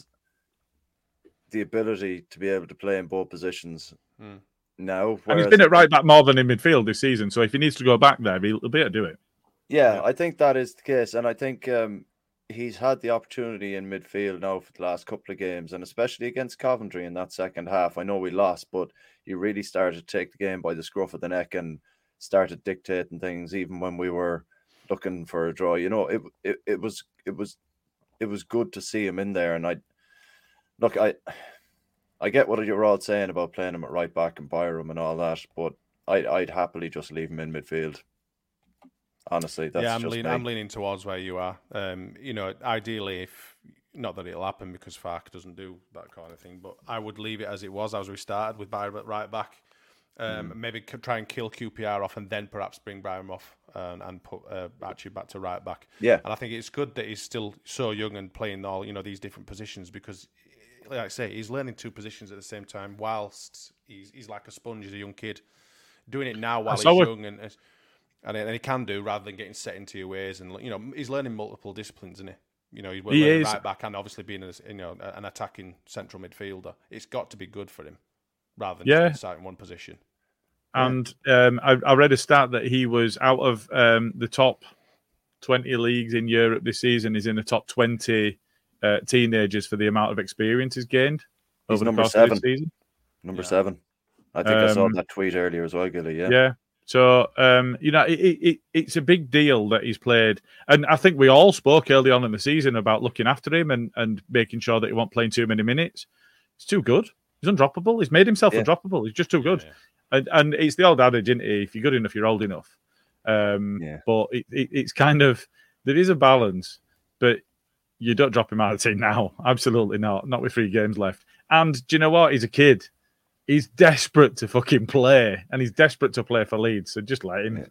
the ability to be able to play in both positions Mm. now. And he's whereas been I at right think- back more than in midfield this season. So if he needs to go back there, he'll, he'll be able to do it. Yeah, Yeah. I think that is the case, and I think um, he's had the opportunity in midfield now for the last couple of games, and especially against Coventry in that second half. I know we lost, but he really started to take the game by the scruff of the neck and started dictating things, even when we were looking for a draw. You know, it it, it was it was it was good to see him in there, and I look, I I get what you're all saying about playing him at right back and Byram and all that, but I I'd happily just leave him in midfield. Honestly, that's yeah, I'm just leaning. me. I'm leaning towards where you are. Um, you know, ideally, if not that it'll happen because Farke doesn't do that kind of thing, but I would leave it as it was as we started with Byram at right back. Um, Mm. Maybe c- try and kill Q P R off, and then perhaps bring Byram off and, and put uh, Archie back to right back. Yeah. And I think it's good that he's still so young and playing all you know these different positions because, like I say, he's learning two positions at the same time. Whilst he's he's like a sponge, he's a young kid, doing it now while he's saw what- young and. And, and he can do rather than getting set into your ways, and you know he's learning multiple disciplines, isn't he? You know he's He learning is. right back and obviously being a, you know an attacking central midfielder. It's got to be good for him rather than Yeah. just sat in one position. And um, I, I read a stat that he was out of um, the top twenty leagues in Europe this season. He's in the top twenty uh, teenagers for the amount of experience he's gained He's over number the course of seven. this season. Number Yeah. seven. I think I saw Um, that tweet earlier as well, Gilly. Yeah. Yeah. So, um, you know, it, it, it's a big deal that he's played. And I think we all spoke early on in the season about looking after him and, and making sure that he won't play too many minutes. He's too good. He's undroppable. He's made himself Yeah. undroppable. He's just too good. Yeah. And, and it's the old adage, isn't it? If you're good enough, you're old enough. Um, Yeah. But it, it, it's kind of, there is a balance, but you don't drop him out of the team now. Absolutely not. Not with three games left. And do you know what? He's a kid. He's desperate to fucking play, and he's desperate to play for Leeds. So just let him.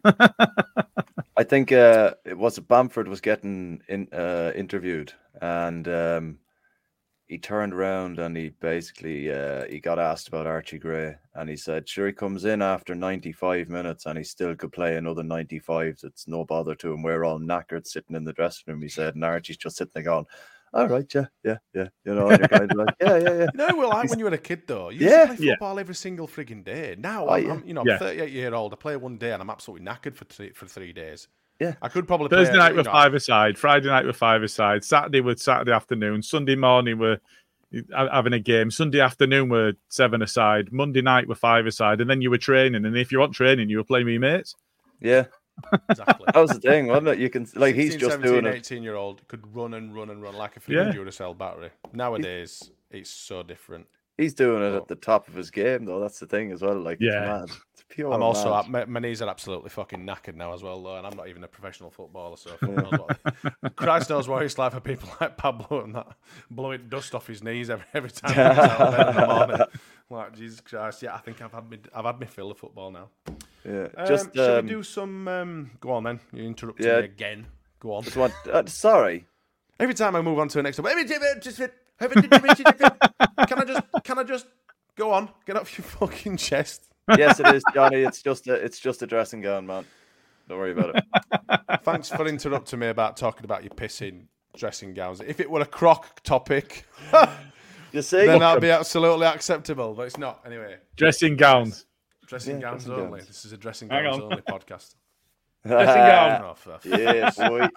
I think uh, it was Bamford was getting in, uh, interviewed, and um, he turned around and he basically uh, he got asked about Archie Gray, and he said, "Sure, he comes in after ninety-five minutes, and he still could play another ninety-five. It's no bother to him. We're all knackered sitting in the dressing room." He said, and Archie's just sitting there going, "All right, yeah, yeah, yeah." You know, and you're kind of like, "Yeah, yeah, yeah." You know, well, like when you were a kid, though, you Yeah. used to play Yeah. football every single frigging day. Now, Oh, I'm, yeah. I'm, you know, I'm Yeah. thirty-eight year old. I play one day and I'm absolutely knackered for three, for three days. Yeah. I could probably Thursday play, night you with know, five aside, Friday night with five aside, Saturday with Saturday afternoon, Sunday morning we're having a game, Sunday afternoon we're seven aside, Monday night we're five aside, and then you were training. And if you weren't training, you were playing with your mates. Yeah, Exactly. that was the thing, wasn't it? You can like he's sixteen, just seventeen, doing it. eighteen year old could run and run and run like a Yeah. freaking Duracell battery. Nowadays, it's so different. He's doing it Oh. at the top of his game, though. That's the thing as well. Like, Yeah. it's mad. It's pure. I'm also mad. my, my knees are absolutely fucking knackered now as well, though, and I'm not even a professional footballer, so fuck knows what, Christ knows what it's like for people like Pablo and that blowing dust off his knees every every time he gets out of bed in the morning. Like Jesus Christ, yeah, I think I've had me I've had me fill of football now. Yeah, Um, just shall um, we do some? Um, go on then. You interrupted Yeah. me again. Go on. just want. Uh, sorry. Every time I move on to the next one, every time I just can I just can I just go on? Get off your fucking chest. Yes, it is, Johnny. It's just a. It's just a dressing gown, man. Don't worry about it. Thanks for interrupting me about talking about your pissing dressing gowns. If it were a croc topic, You see, then that'd be absolutely acceptable, but it's not. Anyway, Dressing gowns. dressing Yeah, gowns dressing only. gowns. This is a dressing Hang gowns on. only podcast. Dressing gown. Oh, for yeah, boy.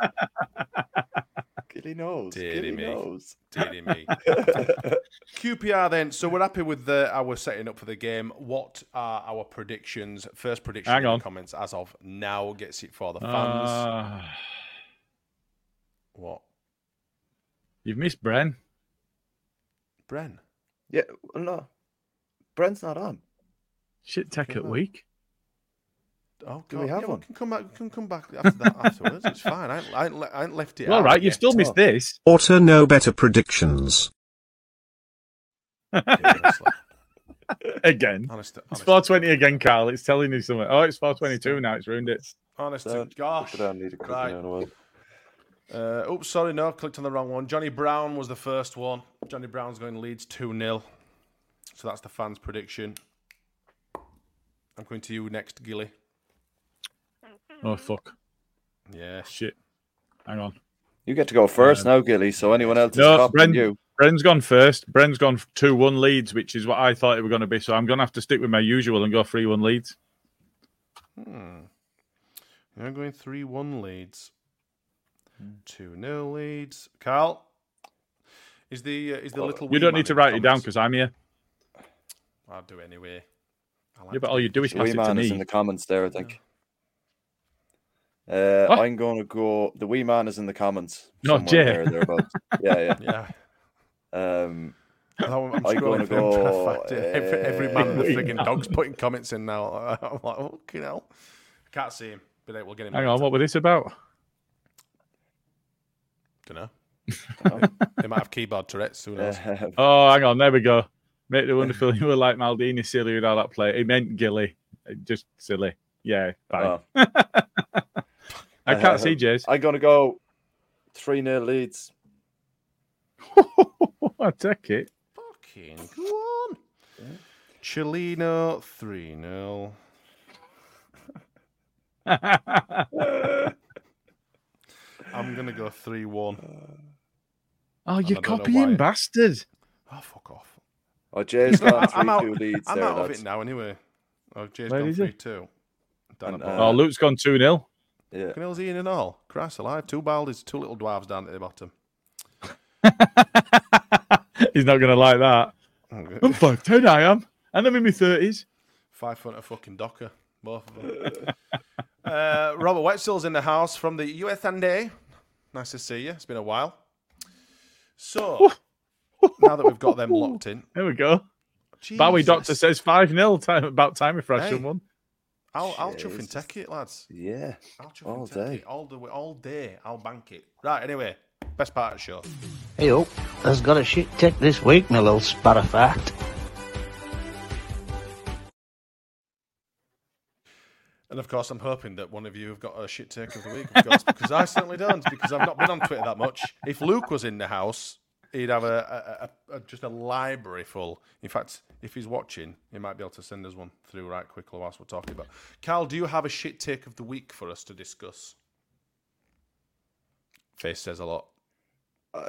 Gilly knows. Dearie Gilly me. knows. dearie me. Q P R then. So we're happy with the, our setting up for the game. What are our predictions? First prediction Hang in on. the comments as of now gets it for the fans. Uh, What? you've missed Bren. Bren? Yeah, well, no. Brent's not on. Shit tech at on. week. Oh, Do God. we have yeah, one? We can come back. We can come back after that afterwards. It's fine. I ain't, I ain't, le- I ain't left it Well, out right, you've yet. still missed this. Auto know better predictions. Seriously. Again. Honest, It's honest, four twenty again, Carl. It's telling you something. Oh, it's four twenty-two now. It's ruined it. honest to Don't- gosh. I don't need to cut Right. me down a while. Uh, oops, sorry, no, clicked on the wrong one. Johnny Brown was the first one. Johnny Brown's going Leeds two nil. So that's the fans' prediction. I'm going to you next, Gilly. Oh, fuck. Yes. Shit. Hang on. You get to go first Um, now, Gilly. So anyone else is No, copying Bren, you. Bren's gone first. Bren's gone two one Leeds, which is what I thought it were going to be. So I'm going to have to stick with my usual and go three one Leeds. Hmm. You're going three one Leeds. two nil Leeds. Carl, is the uh, is the little... You don't need to write it down because I'm here. I'll do it anyway. Like yeah, but all you do is pass wee it man to me. Is in the comments there, I think. Uh, I'm going to go... The wee man is in the comments. No, Jay. There, thereabouts. Yeah, yeah. yeah. Um... I'm, I'm going to go. Uh, every, every man in the frigging dog's putting comments in now. I'm like, oh, you know, I can't see him, but we'll get him. Hang later. on, what was this about? Don't know. They might have keyboard Tourette's. Who knows? Oh, hang on, there we go. Make the wonderful. You were like Maldini, silly with all that play. He meant Gilly, just silly. Yeah, fine. Oh. I can't uh, see Jays. I'm going to go three nil Leeds. I take it. Fucking go on. Yeah. Chilino three nil. I'm gonna go three one. Oh, you copying bastard! Oh, fuck off. Oh, Jay's gone three out, two Leeds. I'm there, out lads. of it now anyway. Oh, Jay's Where gone is three it? two. And, uh, oh, Luke's gone two nil. Yeah. Canil's Ian and all. Christ alive. Two baldies, two little dwarves down at the bottom. He's not going to like that. Okay. I'm five ten, I am. And I'm in my thirties. Five foot of fucking docker. Both of them. uh, Robert Wetzel's in the house from the U S A. Nice to see you. It's been a while. So, now that we've got them locked in. There we go. Jesus. Bowie Doctor says five nil. Time, about time we fresh Hey. someone. I'll, I'll chuff and take it, lads. Yeah. I'll chuff all and take day. it. All, the way, all day. I'll bank it. Right, anyway. Best part of the show. Hey, oh, has got a shit tick this week, my little spat of fact. And of course, I'm hoping that one of you have got a shit take of the week, of course, because I certainly don't, because I've not been on Twitter that much. If Luke was in the house, he'd have a, a, a, a just a library full. In fact, if he's watching, he might be able to send us one through right quickly whilst we're talking about. Carl, do you have a shit take of the week for us to discuss? Face says a lot. Uh,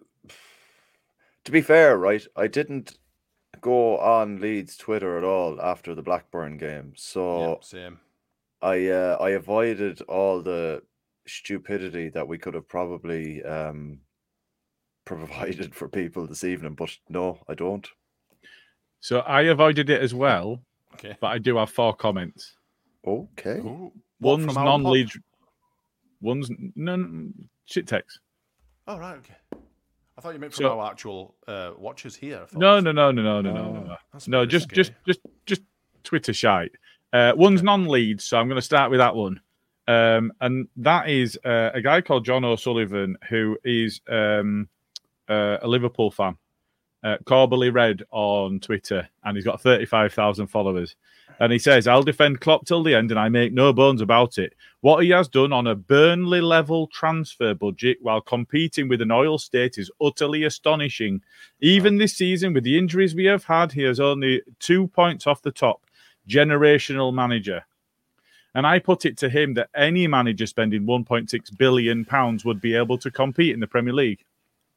to be fair, right, I didn't go on Leeds Twitter at all after the Blackburn game, so Yep, same. I uh, I avoided all the stupidity that we could have probably um, provided for people this evening, but no, I don't. So I avoided it as well, okay. but I do have four comments. Okay. Ooh, one's non-lead, one's no shit text. Oh right, okay. I thought you meant from So- our actual uh, watchers here. I thought. No, no, no, no, no, no, no, Oh, no, no. that's a No, bit just, risky. just, just, just Twitter shite. Uh, one's non-lead, so I'm going to start with that one. Um, and that is uh, a guy called John O'Sullivan, who is um, uh, a Liverpool fan. Uh, Corbally Red on Twitter, and he's got thirty-five thousand followers. And he says, I'll defend Klopp till the end, and I make no bones about it. What he has done on a Burnley-level transfer budget while competing with an oil state is utterly astonishing. Even this season, with the injuries we have had, he has only two points off the top. Generational manager. And I put it to him that any manager spending one point six billion pounds would be able to compete in the Premier League.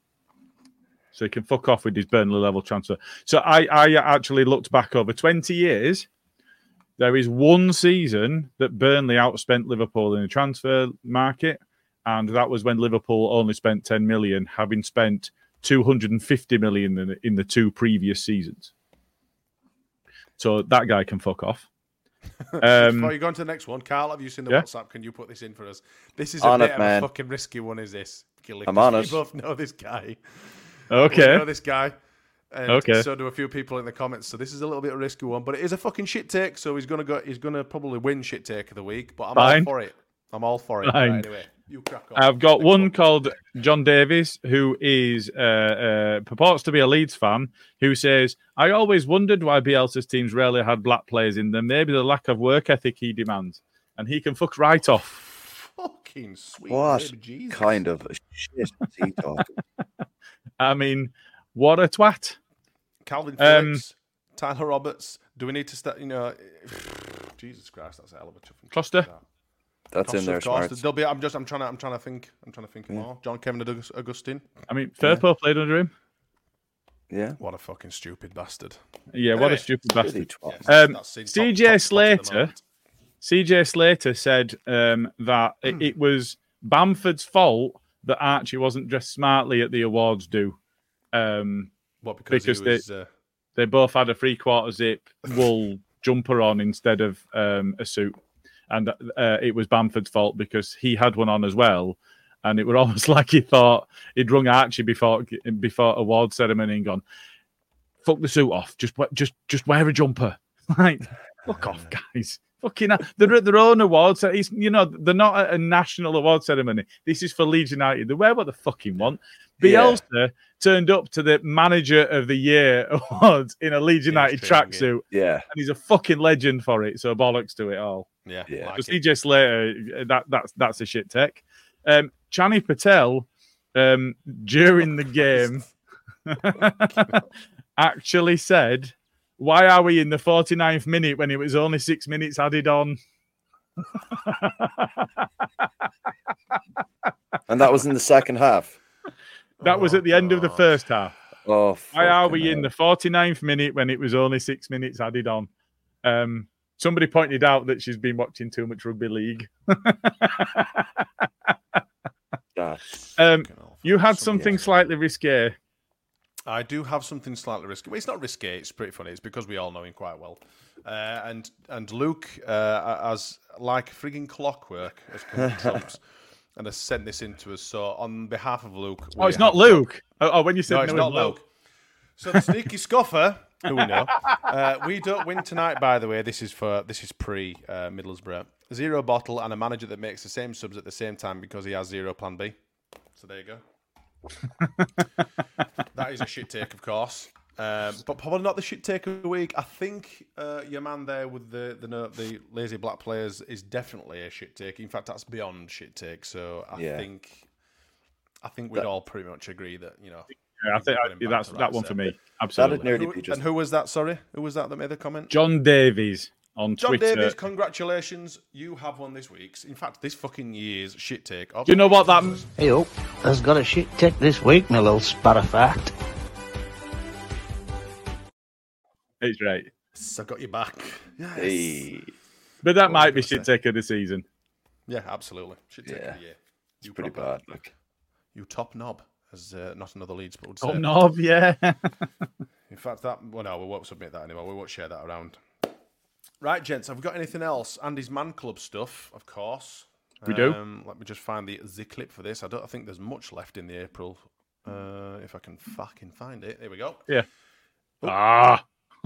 So he can fuck off with his Burnley-level transfer. So I, I actually looked back over twenty years. There is one season that Burnley outspent Liverpool in the transfer market, and that was when Liverpool only spent ten million, having spent two hundred fifty million in the, in the two previous seasons. So that guy can fuck off. Um, Before you go on to the next one, Carl, have you seen the yeah? WhatsApp? Can you put this in for us? This is a On bit it, of man. a fucking risky one, is this? Gilly, I'm on we it. both know this guy. Okay. We know this guy. And Okay. so do a few people in the comments. So this is a little bit of a risky one, but it is a fucking shit take. So he's gonna go. He's gonna probably win shit take of the week. But I'm Fine. all for it. I'm all for it. Fine. Right, anyway, you crack on. I've got Next one called John Davies, who is uh, uh, purports to be a Leeds fan, who says, I always wondered why Bielsa's teams rarely had black players in them. Maybe the lack of work ethic he demands. And he can fuck right off. Fucking sweet. What baby Jesus. kind of shit is he talking? I mean, what a twat. Calvin Um, Phillips, Tyler Roberts. Do we need to start? You know, Jesus Christ, that's a hell of a chuffing. Costa? That's in there, Of course, Smarts. there'll be. I'm just. I'm trying to. I'm trying to think. I'm trying to think more. John Kevin August- Augustine. I mean, Firpo played under him. Yeah. What a fucking stupid bastard. Yeah, what Anyway. a stupid bastard. Really twat. Yes, Um, that's seen top- C J top spot at the Slater, moment. C J Slater said um, that it, it was Bamford's fault that Archie wasn't dressed smartly at the awards do. Um, what, because, because he was, they, uh... they both had a three-quarter zip wool jumper on instead of um, a suit. And uh, it was Bamford's fault because he had one on as well. And it was almost like he thought he'd rung Archie before before award ceremony and gone, fuck the suit off, just just just wear a jumper. Like, fuck off, guys. Fucking hell. They're at their own awards. It's, you know, they're not at a national award ceremony. This is for Leeds United. They wear what they fucking want. Bielsa yeah. turned up to the Manager of the Year awards in a Leeds United tracksuit. Yeah. And he's a fucking legend for it. So bollocks to it all. Yeah. yeah. So C J Slater, that, that's, that's a shit take. Um, Chani Patel, um, during the game, actually said, why are we in the forty-ninth minute when it was only six minutes added on? And that was in the second half? That was at the end of the first half. Oh, why are we in the forty-ninth minute when it was only six minutes added on? Um, somebody pointed out that she's been watching too much rugby league. um, you had something slightly risque. I do have something slightly risky. Well, it's not risky. It's pretty funny. It's because we all know him quite well. Uh, and and Luke, uh, as like frigging clockwork, has come to trumps and has sent this in to us. So on behalf of Luke... Oh, it's not Luke. Oh, oh, when you said no, it's no, not Luke. Luke. So the sneaky scoffer, who we know, uh, we don't win tonight, by the way. This is for this is pre uh, Middlesbrough. Zero bottle and a manager that makes the same subs at the same time because he has zero plan B. So there you go. That is a shit take, of course, um, but probably not the shit take of the week. I think uh, your man there with the the the lazy black players is definitely a shit take. In fact, that's beyond shit take. So I yeah. think I think we'd that, all pretty much agree that you know. Yeah, I think I, that's that one for me. Absolutely. And who, and who was that? Sorry, who was that that made the comment? John Davies. On John Twitter. Davies, congratulations. You have won this week's. In fact, this fucking year's shit take. Do you know what that... Hey, oh, has got a shit take this week, my little spat of fact. It's right. Yes, I got you back. Yes. Hey. But that what might be shit take of the season. Yeah, absolutely. Shit take yeah. of the year. You it's pretty bad. Look. You top knob, as uh, not another Leeds but would say. Top knob, yeah. In fact, that... Well, no, we won't submit that anymore. We won't share that around. Right, gents, have we got anything else? Andy's Man Club stuff, of course. We do. Um, let me just find the Z clip for this. I don't think there's much left in the April. Uh, if I can fucking find it. There we go. Yeah. Oh. Ah.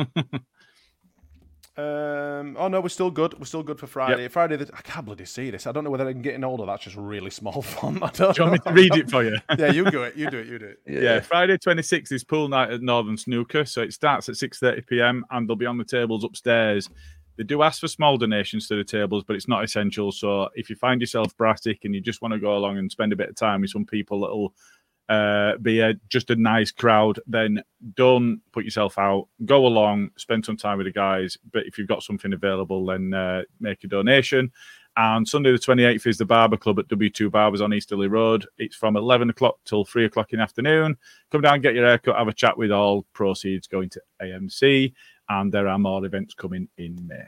um. Oh, no, we're still good. We're still good for Friday. Yep. Friday, the, I can't bloody see this. I don't know whether I'm getting older. That's just really small font. I don't do you want know. me to read it for you? Yeah, you do it. You do it. You do it. Yeah, yeah Friday twenty-sixth is pool night at Northern Snooker. So it starts at six thirty p.m. and they'll be on the tables upstairs. They do ask for small donations to the tables, but it's not essential. So if you find yourself brassic and you just want to go along and spend a bit of time with some people that'll uh, be a, just a nice crowd, then don't put yourself out. Go along, spend some time with the guys. But if you've got something available, then uh, make a donation. And Sunday the twenty-eighth is the Barber Club at W two Barbers on Easterly Road. It's from eleven o'clock till three o'clock in the afternoon. Come down, get your haircut, have a chat with all proceeds going to A M C. And there are more events coming in May.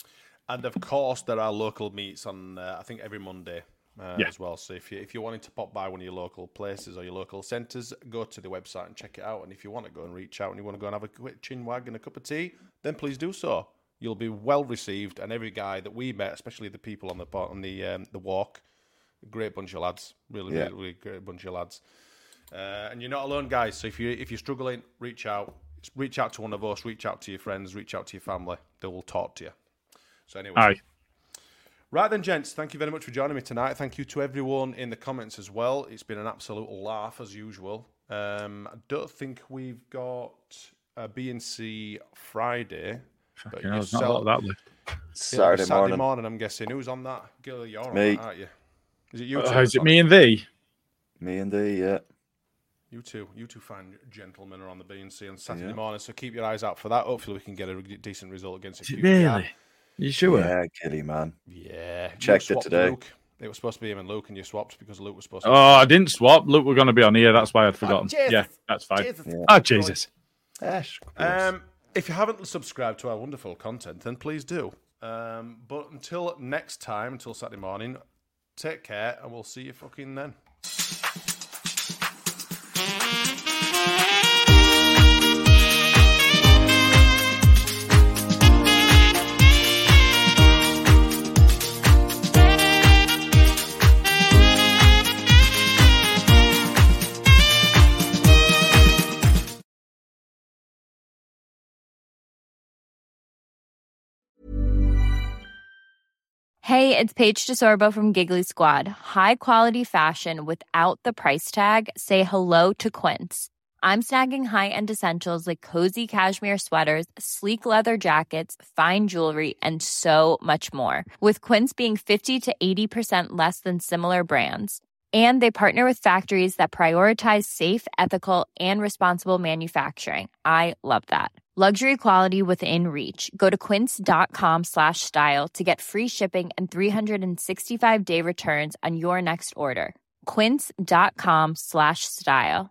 And of course, there are local meets on, uh, I think, every Monday uh, yeah. as well. So if, you, if you're wanting to pop by one of your local places or your local centres, go to the website and check it out. And if you want to go and reach out and you want to go and have a quick chin wag and a cup of tea, then please do so. You'll be well received. And every guy that we met, especially the people on the on the um, the walk, great bunch of lads. Really, yeah. really, really great bunch of lads. Uh, and you're not alone, guys. So if, you, if you're struggling, reach out. Reach out to one of us, reach out to your friends, reach out to your family. They will talk to you. So anyway. Aye. Right then, gents, thank you very much for joining me tonight. Thank you to everyone in the comments as well. It's been an absolute laugh as usual. Um, I don't think we've got a B and C Friday. But hell, there's not a lot of that left. Saturday, Saturday morning. morning. I'm guessing. Who's on that? Gil, you're on me. that, aren't you? Is it you? Uh, is it me and thee? Me and thee, yeah. You two, you two fine gentlemen are on the B and C on Saturday yeah. morning, so keep your eyes out for that. Hopefully we can get a decent result against it. Really? You sure? Yeah, Kitty, man. Yeah. Checked it today. Luke. It was supposed to be him and Luke, and you swapped because Luke was supposed to Oh, I didn't swap. Luke, we're going to be on here. That's why I'd forgotten. Oh, yeah, that's fine. Jesus. Yeah. Oh, Jesus. Um, if you haven't subscribed to our wonderful content, then please do. Um, but until next time, until Saturday morning, take care, and we'll see you fucking then. Hey, it's Paige DeSorbo from Giggly Squad. High quality fashion without the price tag. Say hello to Quince. I'm snagging high-end essentials like cozy cashmere sweaters, sleek leather jackets, fine jewelry, and so much more. With Quince being fifty to eighty percent less than similar brands. And they partner with factories that prioritize safe, ethical, and responsible manufacturing. I love that. Luxury quality within reach. Go to quince.com slash style to get free shipping and three sixty-five day returns on your next order. Quince.com slash style.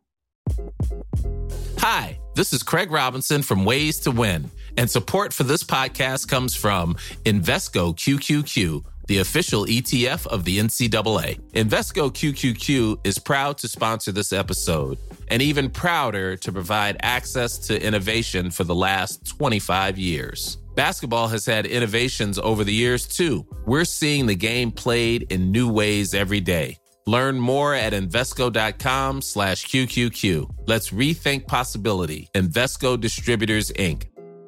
Hi, this is Craig Robinson from Ways to Win, and support for this podcast comes from Invesco Q Q Q, the official E T F of the N C double A. Invesco Q Q Q is proud to sponsor this episode, and even prouder to provide access to innovation for the last twenty-five years. Basketball has had innovations over the years, too. We're seeing the game played in new ways every day. Learn more at Invesco.com slash QQQ. Let's rethink possibility. Invesco Distributors, Incorporated.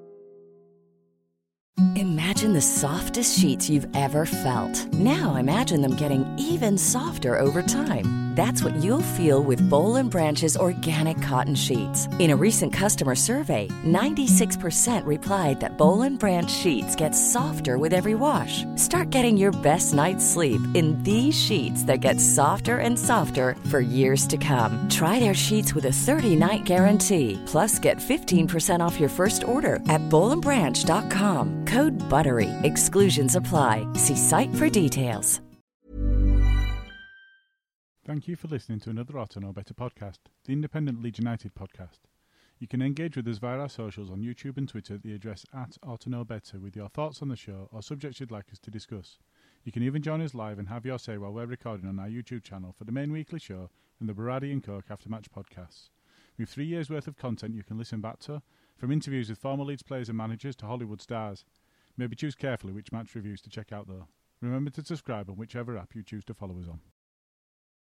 Imagine the softest sheets you've ever felt. Now imagine them getting even softer over time. That's what you'll feel with Boll and Branch's organic cotton sheets. In a recent customer survey, ninety-six percent replied that Boll and Branch sheets get softer with every wash. Start getting your best night's sleep in these sheets that get softer and softer for years to come. Try their sheets with a thirty-night guarantee. Plus, get fifteen percent off your first order at boll and branch dot com. Code BUTTERY. Exclusions apply. See site for details. Thank you for listening to another Auto Know Better podcast, the independent Leeds United podcast. You can engage with us via our socials on YouTube and Twitter at the address at Auto Know Better with your thoughts on the show or subjects you'd like us to discuss. You can even join us live and have your say while we're recording on our YouTube channel for the main weekly show and the Baradi and Coke After Match podcasts. With three years' worth of content you can listen back to, from interviews with former Leeds players and managers to Hollywood stars. Maybe choose carefully which match reviews to check out though. Remember to subscribe on whichever app you choose to follow us on.